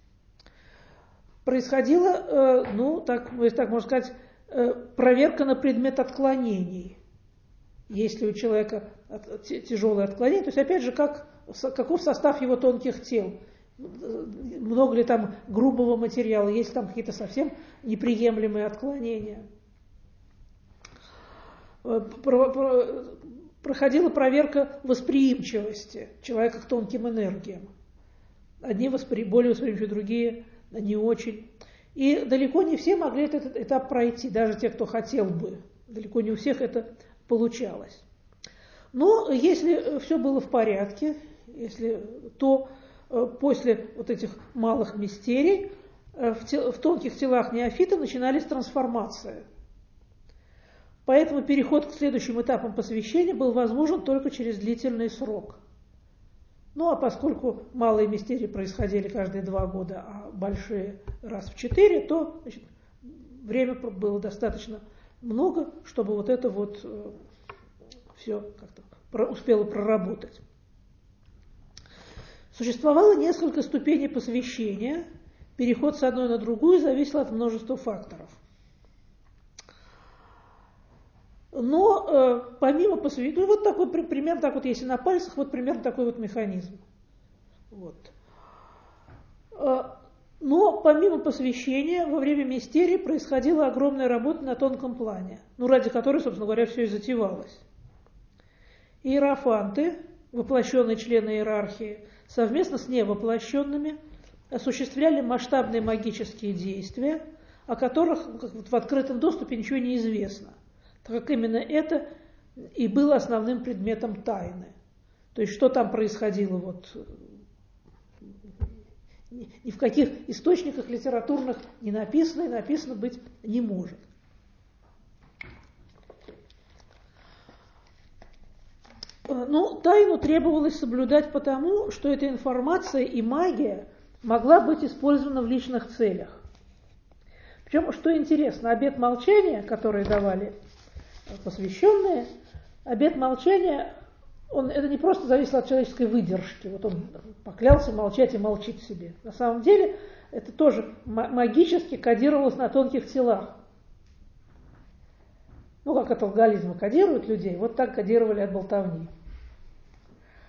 Происходила, так можно сказать, проверка на предмет отклонений. Если у человека тяжелое отклонение, то есть опять же, каков состав его тонких тел, много ли там грубого материала, есть там какие-то совсем неприемлемые отклонения. Проходила проверка восприимчивости человека к тонким энергиям. Одни более восприимчивы, другие не очень. И далеко не все могли этот этап пройти, даже те, кто хотел бы. Далеко не у всех это получалось. Но если все было в порядке, то после вот этих малых мистерий в тонких телах неофита начинались трансформации. Поэтому переход к следующим этапам посвящения был возможен только через длительный срок. Ну а поскольку малые мистерии происходили каждые 2 года, а большие раз в 4, то значит, время было достаточно много, чтобы вот это вот все как-то успело проработать. Существовало несколько ступеней посвящения. Переход с одной на другую зависел от множества факторов. Но помимо посвящения, вот такой примерно, так вот если на пальцах, вот примерно такой вот механизм. Вот. Но помимо посвящения во время мистерии происходила огромная работа на тонком плане, ради которой, собственно говоря, все и затевалось. Иерофанты, воплощенные члены иерархии, совместно с невоплощенными осуществляли масштабные магические действия, о которых в открытом доступе ничего не известно, так как именно это и было основным предметом тайны. То есть что там происходило, ни в каких источниках литературных не написано и написано быть не может. Тайну требовалось соблюдать потому, что эта информация и магия могла быть использована в личных целях. Причем, что интересно, обет молчания, который давали посвященные, обет молчания, это не просто зависело от человеческой выдержки. Вот он поклялся молчать и молчит себе. На самом деле, это тоже магически кодировалось на тонких телах. Как от алкоголизма кодируют людей, вот так кодировали от болтовни.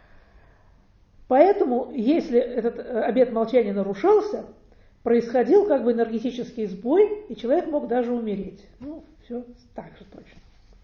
Поэтому, если этот обет молчания нарушался, происходил как бы энергетический сбой, и человек мог даже умереть. Ну, все так же точно.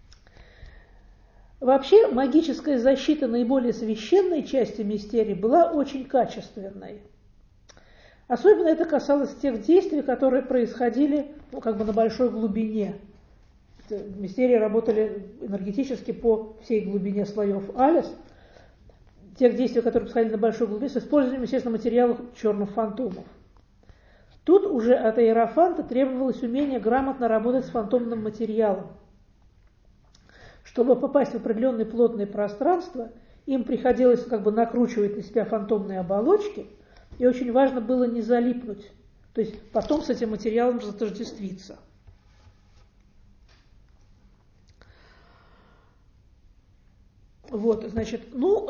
Вообще, магическая защита наиболее священной части мистерии была очень качественной. Особенно это касалось тех действий, которые происходили как бы на большой глубине. Мистерии работали энергетически по всей глубине слоев Алис. Тех действий, которые происходили на большой глубине, с использованием, естественно, материалов черных фантомов. Тут уже от иерофанта требовалось умение грамотно работать с фантомным материалом. Чтобы попасть в определенное плотное пространство, им приходилось как бы накручивать на себя фантомные оболочки, и очень важно было не залипнуть, то есть потом с этим материалом затождествиться. Вот, значит,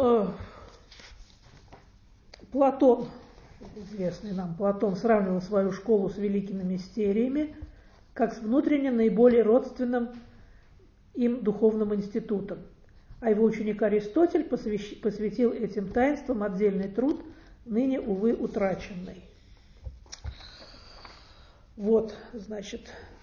Платон, известный нам Платон, сравнивал свою школу с великими мистериями, как с внутренне наиболее родственным им духовным институтом. А его ученик Аристотель посвятил этим таинствам отдельный труд, ныне, увы, утраченный. Вот, значит.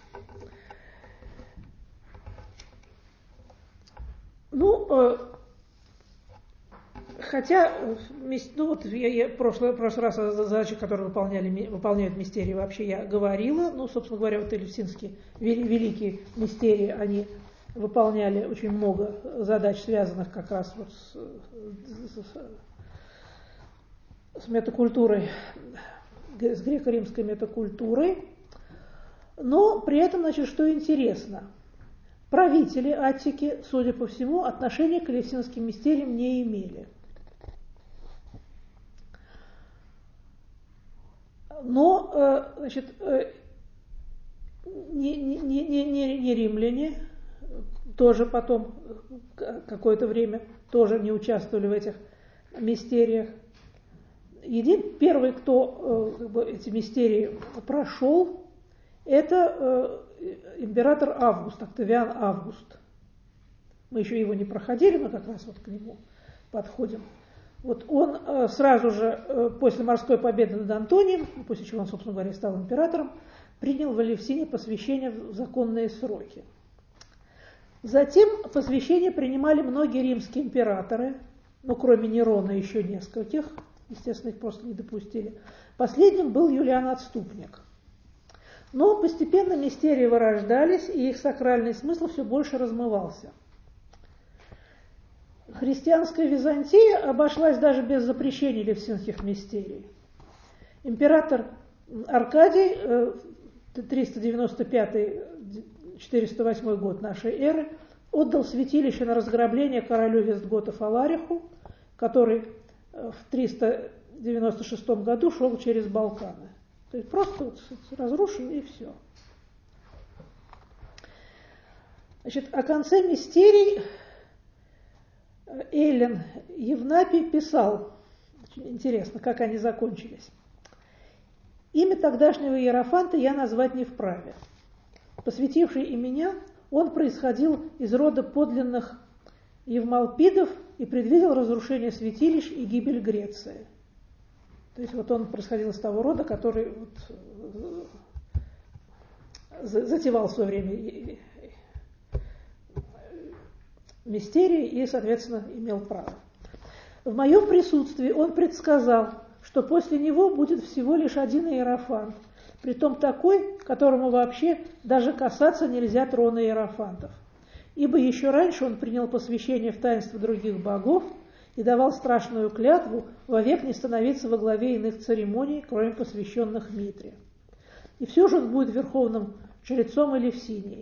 Хотя, вот я в прошлый раз о задачах, которые выполняют мистерии, вообще я говорила. Собственно говоря, вот элевсинские великие мистерии, они выполняли очень много задач, связанных как раз вот с метакультурой, с греко-римской метакультурой. Но при этом, значит, что интересно, правители Аттики, судя по всему, отношения к элевсинским мистериям не имели. Но, значит, не римляне тоже потом какое-то время тоже не участвовали в этих мистериях. Первый, кто эти мистерии прошел, это император Август, Октавиан Август. Мы еще его не проходили, мы как раз вот к нему подходим. Вот он сразу же после морской победы над Антонием, после чего он, собственно говоря, стал императором, принял в Элевсине посвящение в законные сроки. Затем посвящение принимали многие римские императоры, кроме Нерона еще нескольких, естественно, их просто не допустили. Последним был Юлиан Отступник. Но постепенно мистерии вырождались, и их сакральный смысл все больше размывался. Христианская Византия обошлась даже без запрещения элевсинских мистерий. Император Аркадий, 395-408 год нашей эры, отдал святилище на разграбление королю вестготов Алариху, который в 396 году шел через Балканы. То есть просто вот разрушил и все. Значит, о конце мистерий Эллен Евнапий писал, очень интересно, как они закончились. Имя тогдашнего иерофанта я назвать не вправе. Посвятивший и меня, он происходил из рода подлинных евмалпидов и предвидел разрушение святилищ и гибель Греции. То есть вот он происходил из того рода, который затевал в свое время мистерии и, соответственно, имел право. В моем присутствии он предсказал, что после него будет всего лишь один иерофант, притом такой, которому вообще даже касаться нельзя трона иерофантов. Ибо еще раньше он принял посвящение в таинство других богов и давал страшную клятву вовек не становиться во главе иных церемоний, кроме посвященных Митре. И все же он будет верховным жрецом Элевсинии.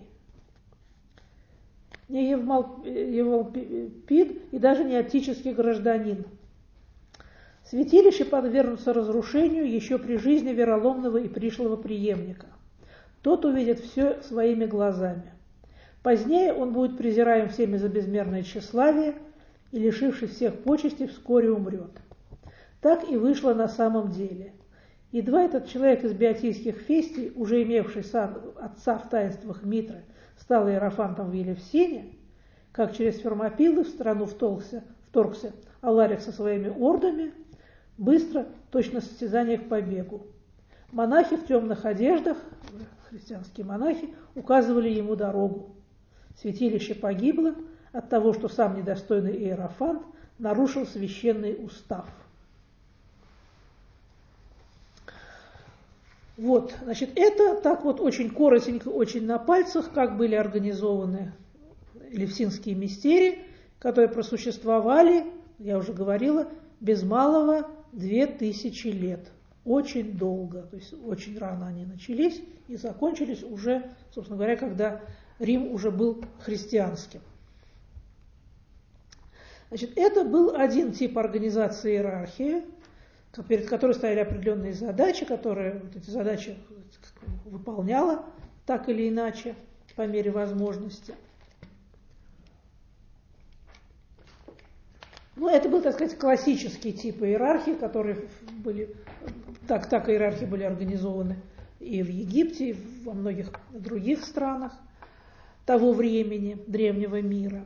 Не евмалпид и даже не аттический гражданин. Святилище подвергнутся разрушению еще при жизни вероломного и пришлого преемника. Тот увидит все своими глазами. Позднее он будет презираем всеми за безмерное тщеславие и, лишившись всех почестей, вскоре умрет. Так и вышло на самом деле. Едва этот человек из биотийских фестий, уже имевший отца в таинствах Митры, стал иерофантом в Елевсине, как через Фермопилы в страну вторгся Аларих со своими ордами, быстро, точно состязание к побегу. Монахи в темных одеждах, христианские монахи, указывали ему дорогу. Святилище погибло от того, что сам недостойный Иерофант нарушил священный устав. Вот, значит, это так вот очень коротенько, очень на пальцах, как были организованы Элевсинские мистерии, которые просуществовали, я уже говорила, без малого 2000 лет. Очень долго, то есть очень рано они начались и закончились уже, собственно говоря, когда Рим уже был христианским. Значит, это был один тип организации иерархии, перед которой стояли определенные задачи, которые вот эти задачи выполняла так или иначе по мере возможности. Ну, это был, так сказать, классический тип иерархии, которые были, так иерархии были организованы и в Египте, и во многих других странах того времени, древнего мира.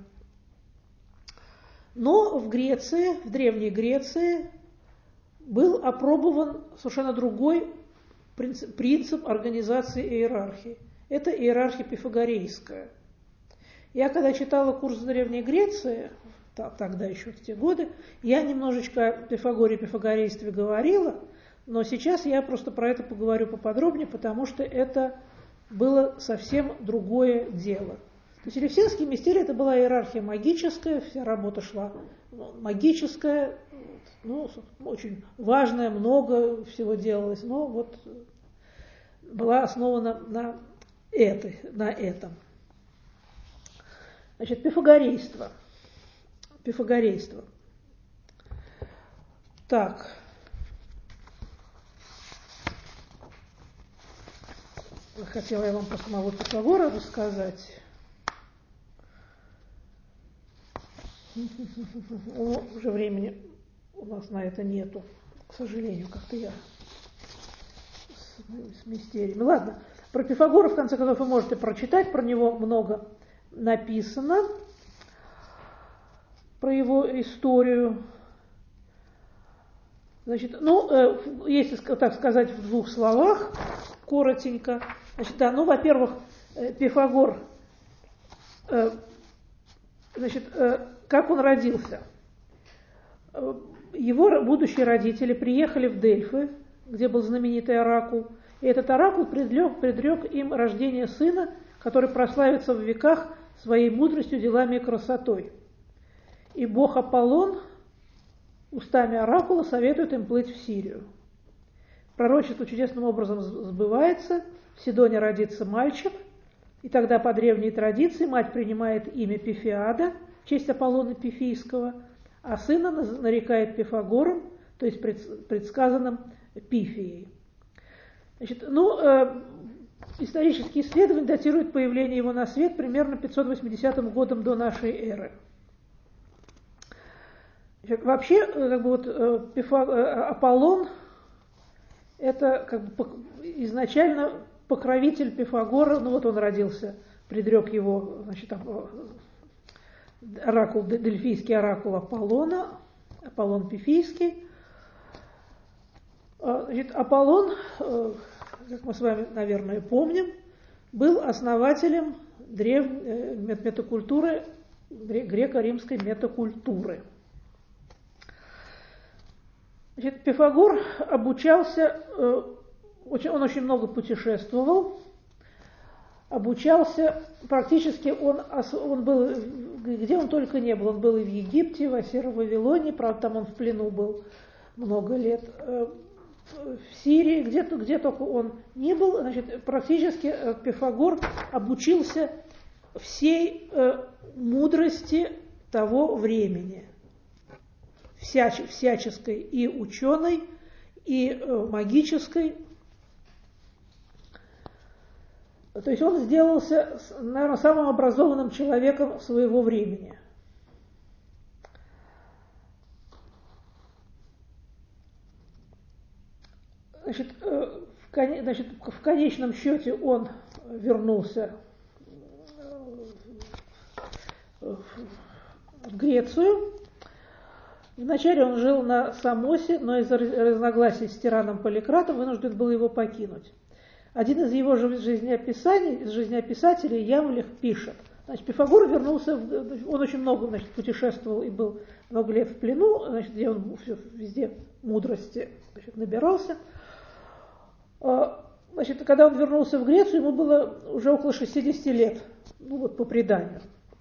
Но в Греции, в Древней Греции, был опробован совершенно другой принцип организации иерархии. Это иерархия пифагорейская. Я когда читала курс Древней Греции, тогда еще в те годы, я немножечко о Пифагоре и пифагорействе говорила, но сейчас я просто про это поговорю поподробнее, потому что это было совсем другое дело. То есть Элевсинские мистерии это была иерархия магическая, вся работа шла магическая, ну, очень важная, много всего делалось, но вот была основана на этом. Значит, пифагорейство. Так. Хотела я вам про самого Пифагора рассказать. Но уже времени у нас на это нету, к сожалению, как-то я с мистериями. Ладно, про Пифагора, в конце концов, вы можете прочитать, про него много написано, про его историю. Значит, ну, если так сказать в двух словах, коротенько, значит, да, ну, во-первых, Пифагор, значит, как он родился? Его будущие родители приехали в Дельфы, где был знаменитый оракул, и этот оракул предрек им рождение сына, который прославится в веках своей мудростью, делами и красотой. И бог Аполлон устами оракула советует им плыть в Сирию. Пророчество чудесным образом сбывается, в Сидоне родится мальчик, и тогда по древней традиции мать принимает имя Пифиада в честь Аполлона Пифийского, а сына нарекает Пифагором, то есть предсказанным Пифией. Значит, исторические исследования датируют появление его на свет примерно 580 годом до нашей эры. Значит, вообще, как бы вот, Аполлон это как бы изначально покровитель Пифагора, ну вот он родился, предрек его, значит, оракул, дельфийский оракул Аполлона, Аполлон Пифийский. Значит, Аполлон, как мы с вами, наверное, помним, был основателем метакультуры, греко-римской метакультуры. Значит, Пифагор обучался, он очень много путешествовал, обучался, практически он был, где он только не был, он был и в Египте, в Ассиро-Вавилоне, правда, там он в плену был много лет, в Сирии, где только он не был, значит, практически Пифагор обучился всей мудрости того времени, всяческой, и ученой, и магической. То есть он сделался, наверное, самым образованным человеком своего времени. Значит, в конечном счете он вернулся в Грецию. Вначале он жил на Самосе, но из-за разногласий с тираном Поликратом вынужден был его покинуть. Один из его жизнеописателей, Ямлих, пишет. Значит, Пифагор вернулся, он очень много, значит, путешествовал и был много лет в плену, значит, где он везде мудрости, значит, набирался. Значит, когда он вернулся в Грецию, ему было уже около 60 лет, ну вот по преданию.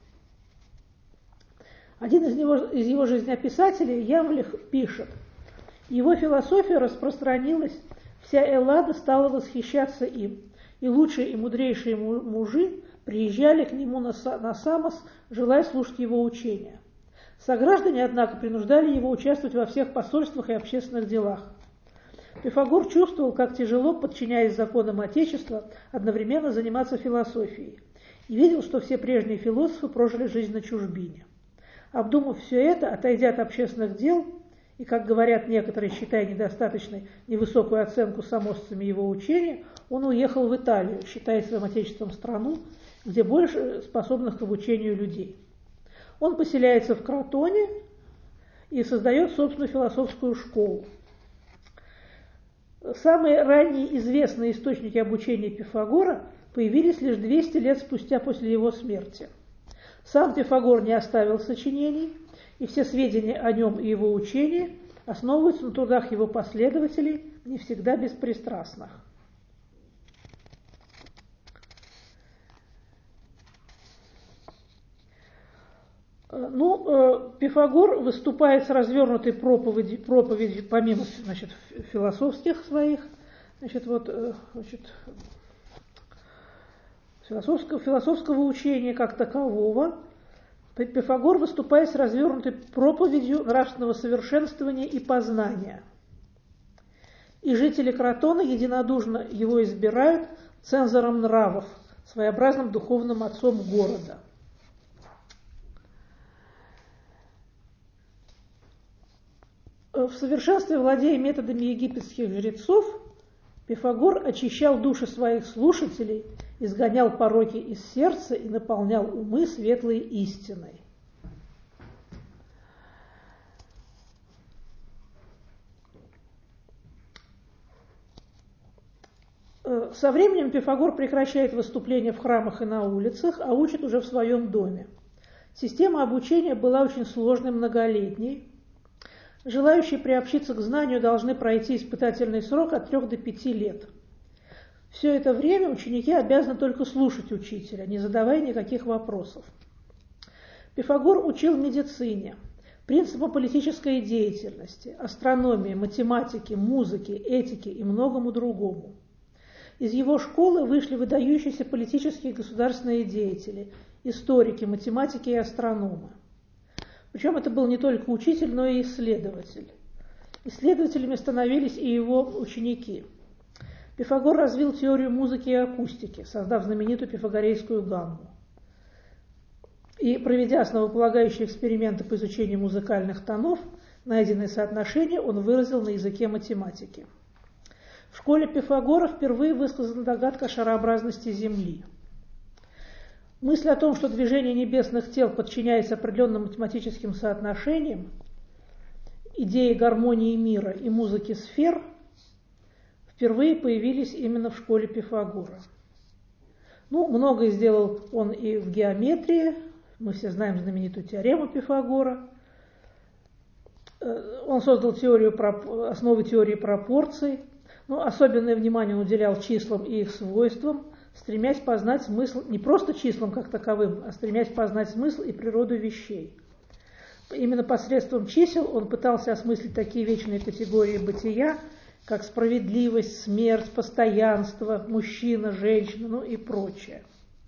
Один из его жизнеописателей, Ямлих, пишет: его философия распространилась, вся Эллада стала восхищаться им, и лучшие и мудрейшие мужи приезжали к нему на Самос, желая слушать его учения. Сограждане, однако, принуждали его участвовать во всех посольствах и общественных делах. Пифагор чувствовал, как тяжело, подчиняясь законам Отечества, одновременно заниматься философией, и видел, что все прежние философы прожили жизнь на чужбине. Обдумав все это, отойдя от общественных дел, и, как говорят некоторые, считая недостаточной невысокую оценку самосцами его учения, он уехал в Италию, считая своим отечеством страну, где больше способных к обучению людей. Он поселяется в Кротоне и создает собственную философскую школу. Самые ранние известные источники обучения Пифагора появились лишь 200 лет спустя после его смерти. Сам Пифагор не оставил сочинений, и все сведения о нем и его учении основываются на трудах его последователей, не всегда беспристрастных. Пифагор выступает с развернутой проповедью помимо, значит, философских своих, философского учения как такового. Пифагор выступает с развернутой проповедью нравственного совершенствования и познания. И жители Кротона единодушно его избирают цензором нравов, своеобразным духовным отцом города. В совершенстве, владея методами египетских жрецов, Пифагор очищал души своих слушателей, изгонял пороки из сердца и наполнял умы светлой истиной. Со временем Пифагор прекращает выступления в храмах и на улицах, а учит уже в своем доме. Система обучения была очень сложной, многолетней. Желающие приобщиться к знанию должны пройти испытательный срок от 3 до 5 лет. Все это время ученики обязаны только слушать учителя, не задавая никаких вопросов. Пифагор учил медицине, принципам политической деятельности, астрономии, математике, музыке, этике и многому другому. Из его школы вышли выдающиеся политические и государственные деятели, историки, математики и астрономы. Причем это был не только учитель, но и исследователь. Исследователями становились и его ученики. Пифагор развил теорию музыки и акустики, создав знаменитую пифагорейскую гамму. И, проведя основополагающие эксперименты по изучению музыкальных тонов, найденные соотношения он выразил на языке математики. В школе Пифагора впервые высказана догадка о шарообразности Земли. Мысль о том, что движение небесных тел подчиняется определенным математическим соотношениям, идеи гармонии мира и музыки сфер, впервые появились именно в школе Пифагора. Многое сделал он и в геометрии, мы все знаем знаменитую теорему Пифагора. Он создал основы теории пропорций, особенное внимание он уделял числам и их свойствам, стремясь познать смысл, не просто числам как таковым, а стремясь познать смысл и природу вещей. Именно посредством чисел он пытался осмыслить такие вечные категории бытия, как справедливость, смерть, постоянство, мужчина, женщина, и прочее.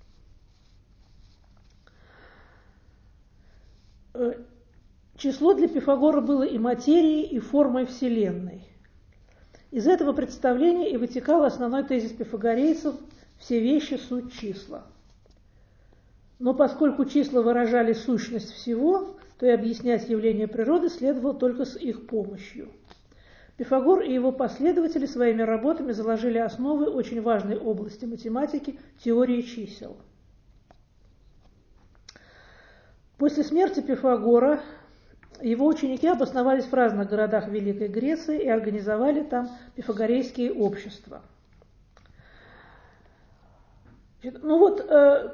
Число для Пифагора было и материей, и формой Вселенной. Из этого представления и вытекал основной тезис пифагорейцев: все вещи – суть числа. Но поскольку числа выражали сущность всего, то и объяснять явления природы следовало только с их помощью. Пифагор и его последователи своими работами заложили основы очень важной области математики – теории чисел. После смерти Пифагора его ученики обосновались в разных городах Великой Греции и организовали там пифагорейские общества. Ну вот,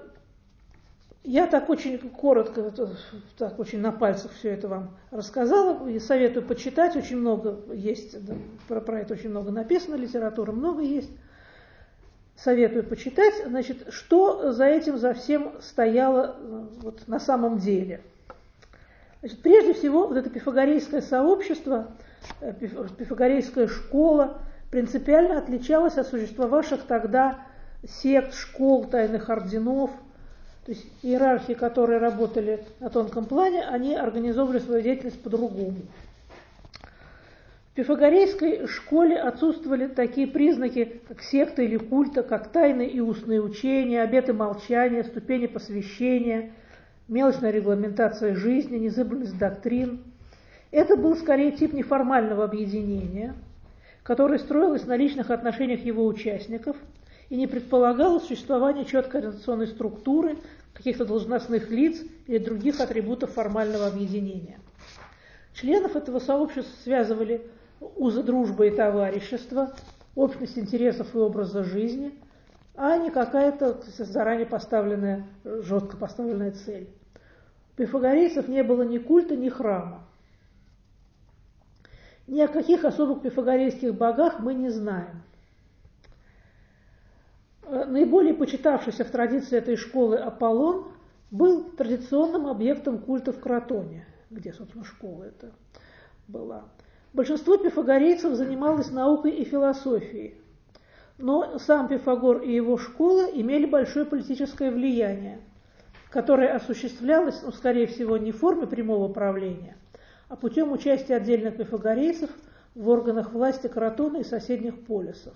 я так очень коротко, так очень на пальцах все это вам рассказала, и советую почитать, очень много есть, про это очень много написано, литературы много есть. Советую почитать, значит, что за этим, за всем стояло вот, на самом деле. Значит, прежде всего, вот это пифагорейское сообщество, пифагорейская школа принципиально отличалась от существовавших тогда сект, школ, тайных орденов. То есть иерархии, которые работали на тонком плане, они организовывали свою деятельность по-другому. В пифагорейской школе отсутствовали такие признаки, как секта или культа, как тайные и устные учения, обеты молчания, ступени посвящения, мелочная регламентация жизни, незыблемость доктрин. Это был скорее тип неформального объединения, которое строилось на личных отношениях его участников и не предполагало существование четкой организационной структуры, каких-то должностных лиц или других атрибутов формального объединения. Членов этого сообщества связывали узы дружбы и товарищества, общность интересов и образа жизни, а не какая-то заранее поставленная, жестко поставленная цель. У пифагорейцев не было ни культа, ни храма. Ни о каких особых пифагорейских богах мы не знаем. Наиболее почитавшийся в традиции этой школы Аполлон был традиционным объектом культа в Кротоне, где, собственно, школа эта была. Большинство пифагорейцев занималось наукой и философией, но сам Пифагор и его школа имели большое политическое влияние, которое осуществлялось, скорее всего, не в форме прямого правления, а путем участия отдельных пифагорейцев в органах власти Кротона и соседних полисов.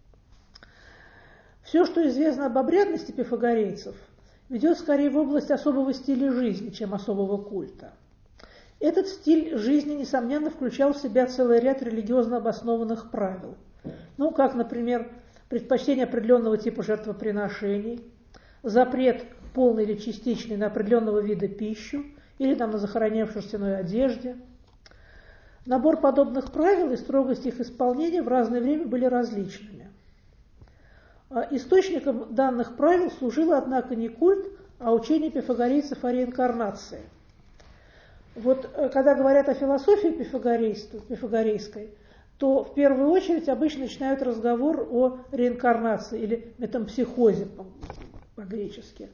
Все, что известно об обрядности пифагорейцев, ведет скорее в область особого стиля жизни, чем особого культа. Этот стиль жизни, несомненно, включал в себя целый ряд религиозно обоснованных правил. Ну, как, например, предпочтение определенного типа жертвоприношений, запрет полный или частичный на определенного вида пищу или там, на захоронение в шерстяной одежде. Набор подобных правил и строгость их исполнения в разное время были различными. Источником данных правил служило, однако, не культ, а учение пифагорейцев о реинкарнации. Вот когда говорят о философии пифагорейской, то в первую очередь обычно начинают разговор о реинкарнации или метампсихозе по-гречески.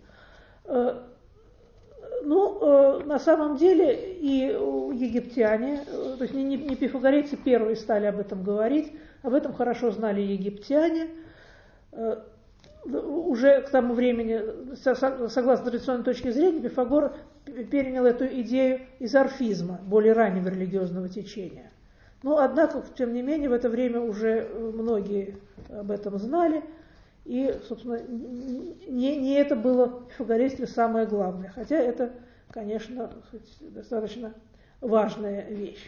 На самом деле и египтяне, то есть не пифагорейцы первые стали об этом говорить, об этом хорошо знали египтяне. Уже к тому времени, согласно традиционной точке зрения, Пифагор перенял эту идею из орфизма, более раннего религиозного течения. Но, однако, тем не менее, в это время уже многие об этом знали, и, собственно, не это было в пифагорействе самое главное, хотя это, конечно, достаточно важная вещь.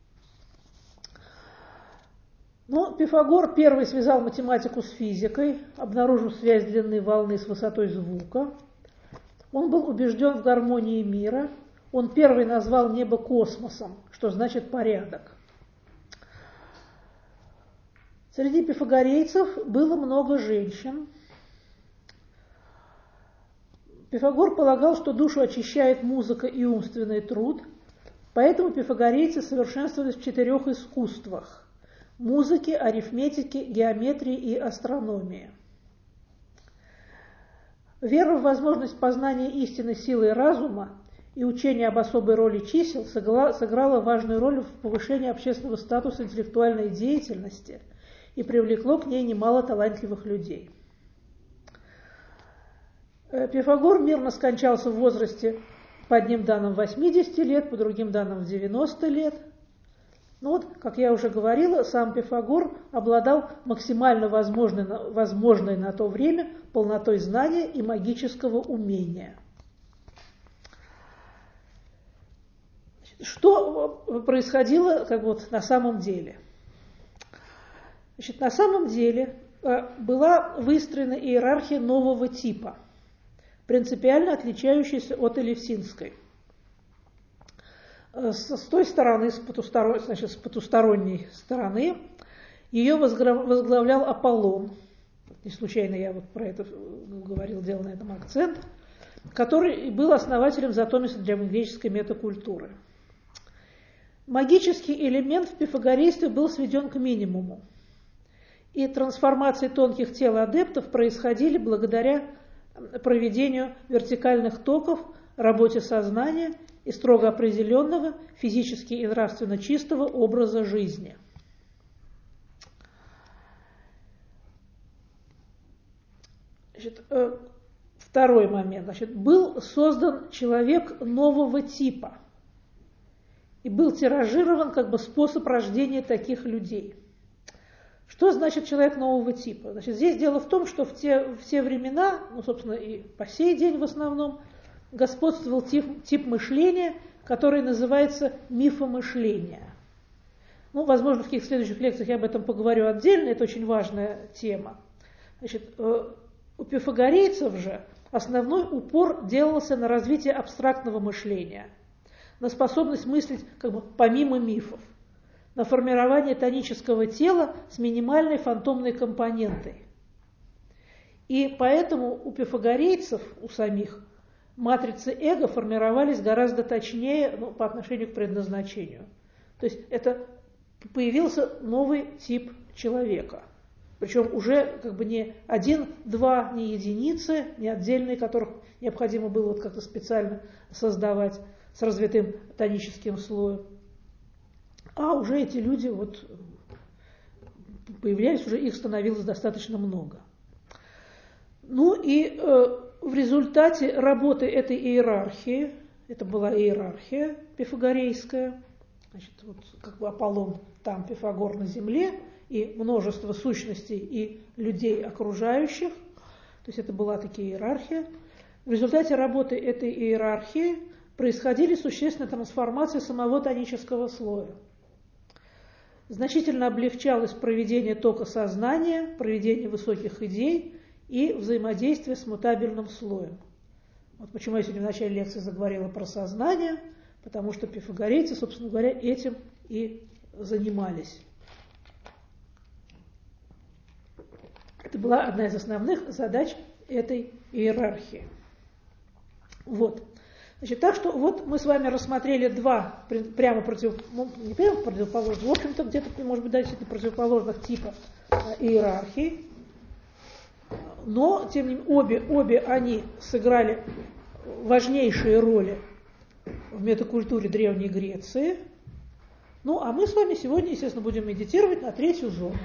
Но Пифагор первый связал математику с физикой, обнаружив связь длины волны с высотой звука. Он был убежден в гармонии мира. Он первый назвал небо космосом, что значит порядок. Среди пифагорейцев было много женщин. Пифагор полагал, что душу очищает музыка и умственный труд, поэтому пифагорейцы совершенствовались в 4 искусствах: музыке, арифметике, геометрии и астрономии. Вера в возможность познания истины силой разума и учение об особой роли чисел сыграло важную роль в повышении общественного статуса интеллектуальной деятельности и привлекло к ней немало талантливых людей. Пифагор мирно скончался в возрасте, по одним данным, 80 лет, по другим данным, в 90 лет. Но вот, как я уже говорила, сам Пифагор обладал максимально возможной на то время полнотой знания и магического умения. Что происходило на самом деле? На самом деле была выстроена иерархия нового типа, принципиально отличающаяся от элевсинской. С той стороны, с потусторонней стороны, ее возглавлял Аполлон. Не случайно я вот про это говорил, делал на этом акцент, который был основателем Затомиса древнегреческой метакультуры. Магический элемент в пифагорействе был сведен к минимуму, и трансформации тонких тел адептов происходили благодаря проведению вертикальных токов, работе сознания и строго определенного, физически и нравственно чистого образа жизни. Значит, второй момент. Значит, был создан человек нового типа и был тиражирован как бы способ рождения таких людей. Что значит человек нового типа? Значит, здесь дело в том, что в те времена, ну, собственно, и по сей день в основном, господствовал тип мышления, который называется мифомышление. Ну, возможно, в каких-то следующих лекциях я об этом поговорю отдельно, это очень важная тема. Значит, у пифагорейцев же основной упор делался на развитие абстрактного мышления, на способность мыслить как бы помимо мифов, на формирование тонического тела с минимальной фантомной компонентой. И поэтому у пифагорейцев, у самих, матрицы эго формировались гораздо точнее, ну, по отношению к предназначению. То есть это появился новый тип человека. Причем уже как бы не один, два, не единицы, не отдельные, которых необходимо было вот как-то специально создавать с развитым тоническим слоем. А уже эти люди вот появлялись, уже их становилось достаточно много. Ну и в результате работы этой иерархии, это была иерархия пифагорейская, значит, вот как бы Аполлон там, Пифагор на земле, и множество сущностей и людей окружающих, то есть это была такая иерархия. В результате работы этой иерархии происходили существенные трансформации самого тонического слоя. Значительно облегчалось проведение тока сознания, проведение высоких идей и взаимодействие с мутабельным слоем. Вот почему я сегодня в начале лекции заговорила про сознание, потому что пифагорейцы, собственно говоря, этим и занимались. Это была одна из основных задач этой иерархии. Вот. Значит, так что вот мы с вами рассмотрели два прямо не прямо противоположных, в общем-то где-то, может быть, действительно противоположных типа иерархии, но, тем не менее, обе они сыграли важнейшие роли в метакультуре Древней Греции. Ну, а мы с вами сегодня, естественно, будем медитировать на третью зону.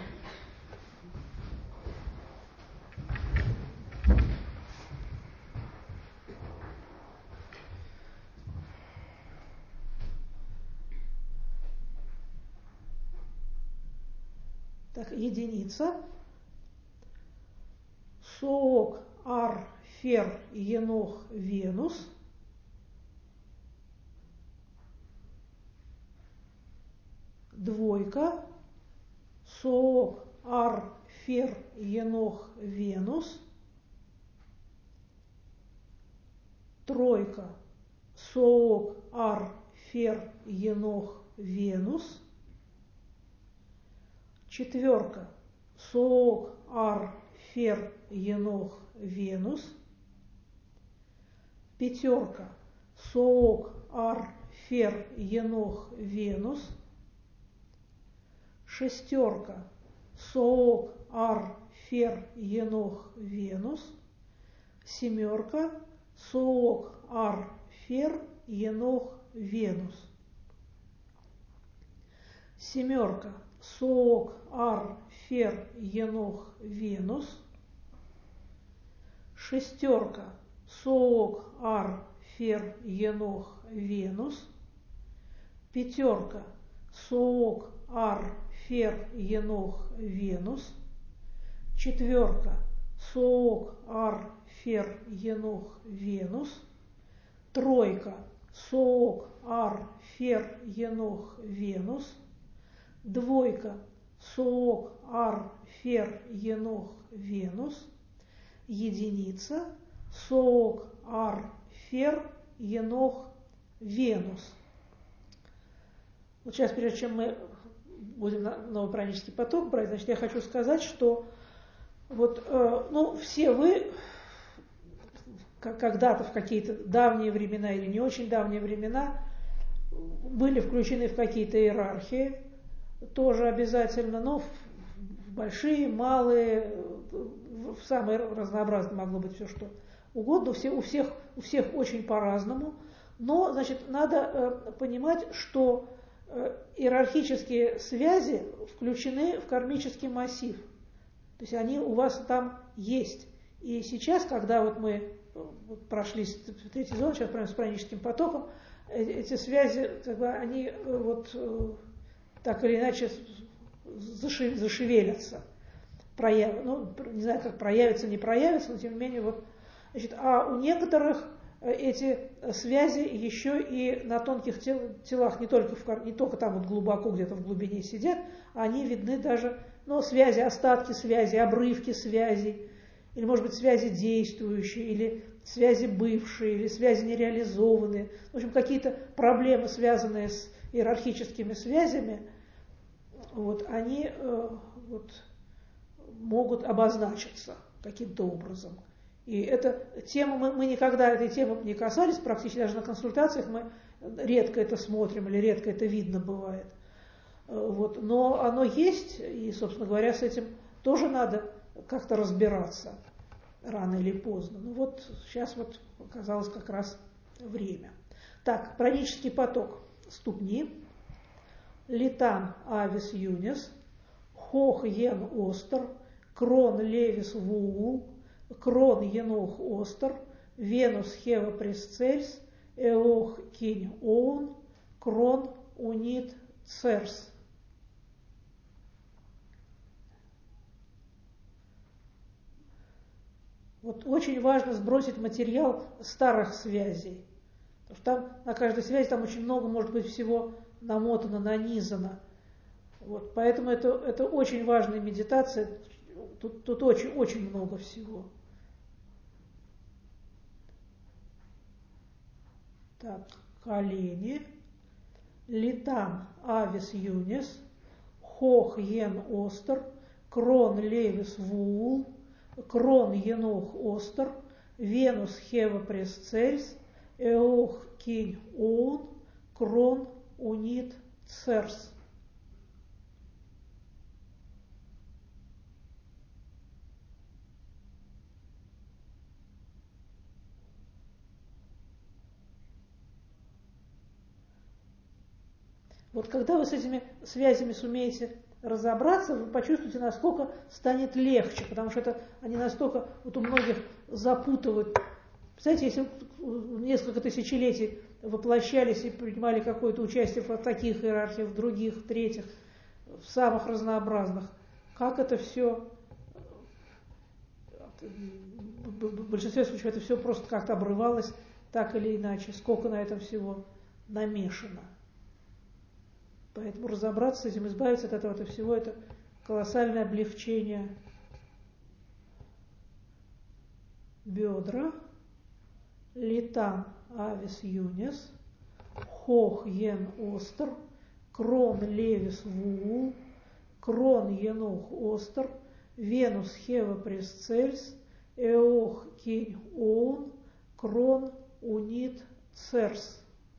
Так, единица. Соок, ар, фер, енох, венус. Двойка. Соок, ар, фер, енох, венус. Тройка. Соок, ар, фер, енох, венус. Четверка. Соок, ар, фер, енох, венус. Пятерка. Соок, ар, фер, енох, венус. Шестерка. Соок, ар, фер, енох, венус. Семерка. Соок, ар, фер, енох, венус. Семерка. Соок, ар, фер, енох, венус. Шестерка. Соок, ар, фер, енох, венус. Пятерка. Соок, ар, фер, енох, венус. Четверка. Соок, ар, фер, енох, венус. Тройка. Соок, ар, фер, енох, венус. Двойка. Соок, ар, фер, енох, венус. Единица. Соок, ар, фер, енох, венус. Вот сейчас, прежде чем мы будем новый пранический поток брать, значит, я хочу сказать, что вот, все вы когда-то в какие-то давние времена или не очень давние времена были включены в какие-то иерархии, тоже обязательно, но в большие, малые, в самые разнообразные могло быть все, что угодно, у всех очень по-разному, но, значит, надо понимать, что иерархические связи включены в кармический массив, то есть они у вас там есть. И сейчас, когда вот мы прошли третий зон, сейчас прямо с праническим потоком, эти связи, они вот так или иначе зашевелятся, не знаю, как проявятся, не проявятся, но тем не менее, вот, значит, а у некоторых эти связи еще и на тонких телах, не только там вот глубоко где-то в глубине сидят, а они видны даже, связи, остатки связи, обрывки связей, или, может быть, связи действующие, или связи бывшие, или связи нереализованные. В общем, какие-то проблемы, связанные с иерархическими связями, вот, они могут обозначиться каким-то образом. И эта тема, мы никогда этой темы не касались, практически даже на консультациях мы редко это смотрим или редко это видно бывает. Вот, но оно есть, и, собственно говоря, с этим тоже надо как-то разбираться рано или поздно. Вот сейчас вот оказалось как раз время. Так, пранический поток. Ступни. Литан авис юнис, хох ен остер, крон левис вуул, крон енох остер, венус хева пресцельс, эох кинь оун, крон унит церс. Вот очень важно сбросить материал старых связей. Потому что там на каждой связи там очень много, может быть, всего намотано, нанизано. Вот, поэтому это очень важная медитация. Тут очень много всего. Так, колени. Литан авис юнис, хох ен остер, крон левис вуул, крон енох остер, венус хева пресцельс, эох кинь оун, крон унит церс. Вот когда вы с этими связями сумеете разобраться, вы почувствуете, насколько станет легче, потому что они настолько вот у многих запутывают. Представляете, если несколько тысячелетий воплощались и принимали какое-то участие в таких иерархиях, в других, в третьих, в самых разнообразных, как это все, в большинстве случаев это все просто как-то обрывалось, так или иначе, сколько на этом всего намешано. Поэтому разобраться с этим, избавиться от этого всего, это колоссальное облегчение. Бедра. Литан авис юнис. Хох ен остер. Крон левис вуул. Крон енох остер. Венус хева пресцельс. Эох кинь оун. Крон унит церс.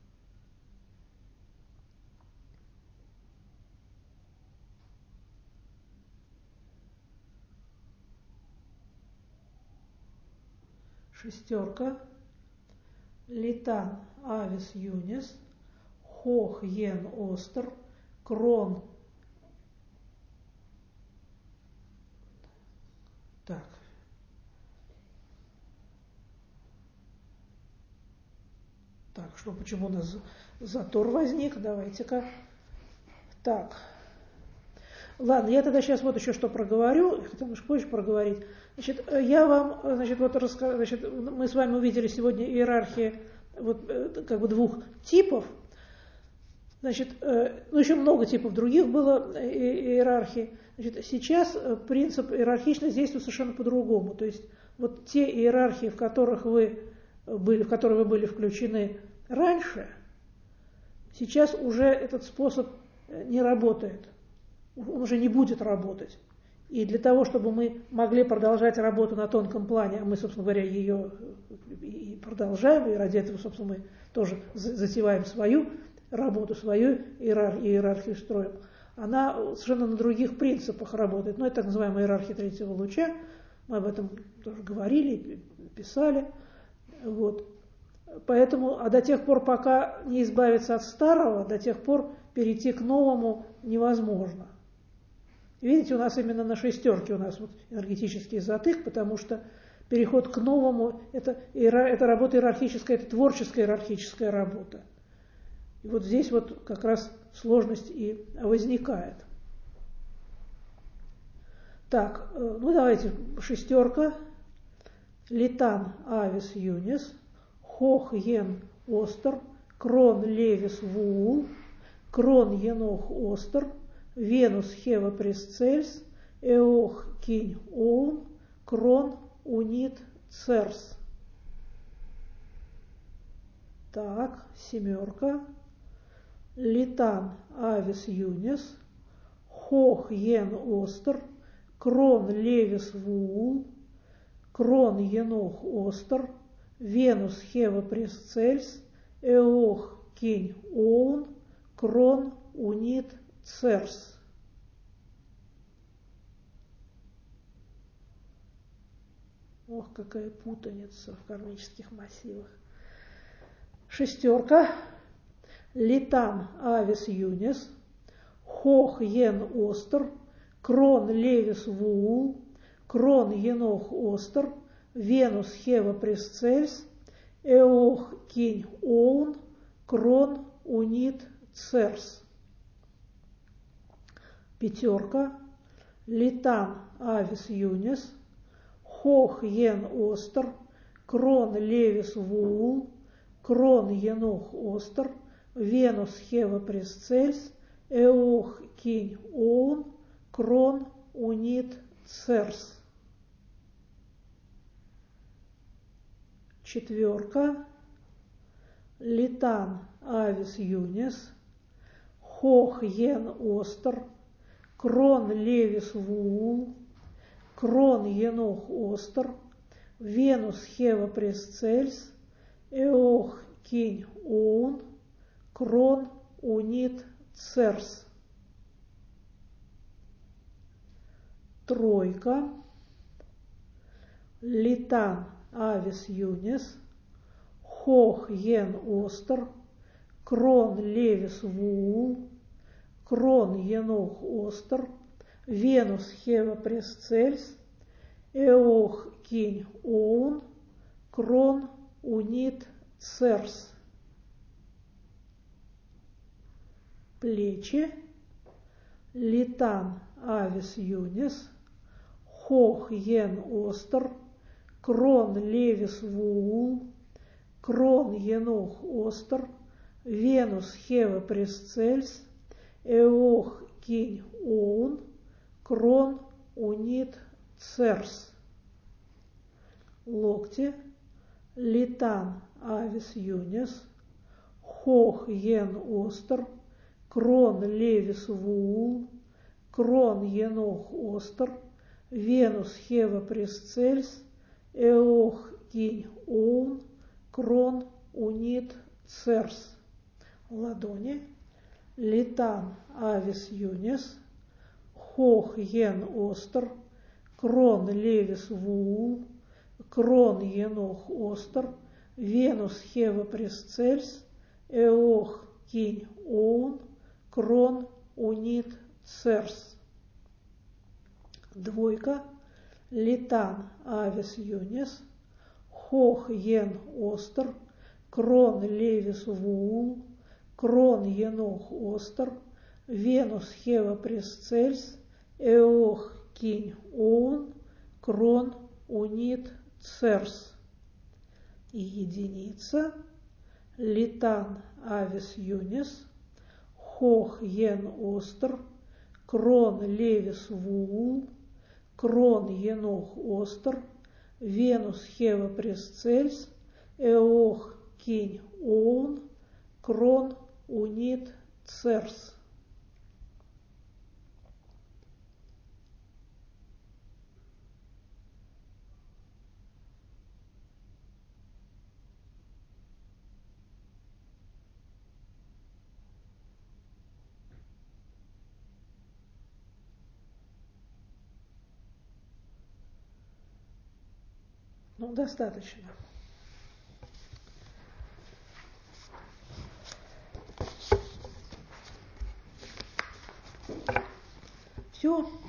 Шестерка. Литан авис юнис, хох ен остер, крон. Так. Так, что, почему у нас затор возник? Давайте-ка. Так. Ладно, я тогда сейчас вот еще что проговорю, хотел немножко позже проговорить. Значит, я вам, мы с вами увидели сегодня иерархии вот, как бы двух типов. Значит, еще много типов других было иерархий. Значит, сейчас принцип иерархичности действует совершенно по-другому. То есть вот те иерархии, в которые вы были включены раньше, сейчас уже этот способ не работает. Он уже не будет работать. И для того, чтобы мы могли продолжать работу на тонком плане, а мы, собственно говоря, ее и продолжаем, и ради этого, собственно, мы тоже затеваем свою работу, свою иерархию строим, она совершенно на других принципах работает. Ну, это так называемая иерархия третьего луча. Мы об этом тоже говорили, писали. Вот. Поэтому, а до тех пор, пока не избавиться от старого, до тех пор перейти к новому невозможно. Видите, у нас именно на шестерке у нас вот энергетический затык, потому что переход к новому это работа иерархическая, это творческая иерархическая работа. И вот здесь вот как раз сложность и возникает. Так, ну давайте шестерка. Литан авис юнис, хох ен остер, крон левис вуул, крон енох остер, Венус Хева Пресцельс, Эох Кинь Оун, Крон Унит Церс. Так, семерка. Литан Авис Юнис, Хох Йен Остер, Крон Левис Вуул, Крон Енох Остер, Венус Хева Пресцельс, Эох Кинь Оун, Крон Унит Церс. Ох, какая путаница в кармических массивах. Шестерка. Литан авис юнис, хох ен остер, крон левис вуул, крон енох остер, Венус Хева Пресцельс, Эох Кинь Оун, Крон Унит Церс. Пятерка. Литан авис юнис, хох ен остер, крон левис вуул, крон енох остер, Венус Хева Пресцельс, Эох Кинь Оун, Крон Унит Церс. Четверка. Литан авис юнис, хох ен остер, крон левис вуул, крон енох остер, Венус Хева Пресцельс, Эох Кинь Оун, Крон Унит Церс. Тройка. Литан авис юнис, хох ен остер, крон левис вуул, крон енох остер, Венус Хева Пресцельс, Эох Кинь Оун, Крон Унит Церс. Плечи. Литан авис юнис, хох ен остер, крон левис вуул, крон енох остер, Венус Хева Пресцельс, Эох Кинь Оун, Крон Унит Церс. Локти. Литан авис юнис, хох ен остер, крон левис вуул, крон енох остер, Венус Хева Пресцельс, Эох Кинь Оун, Крон Унит Церс. Ладони. Литан авис юнис, хох ен остер, крон левис вуул, крон енох остер, Венус Хева Пресцельс, Эох Кинь Оун, Крон Унит Церс. Двойка. Литан авис юнис, хох ен остер, крон левис вуул, крон енох остер, Венус Хева Пресцельс, Эох Кинь Оун, Крон Унит Церс. И единица. Литан авис юнис, хох ен остер, крон левис вуул, крон енох остер, Венус Хева Пресцельс, Эох Кинь Оун, Крон Унит Церс. Ну, достаточно. Все.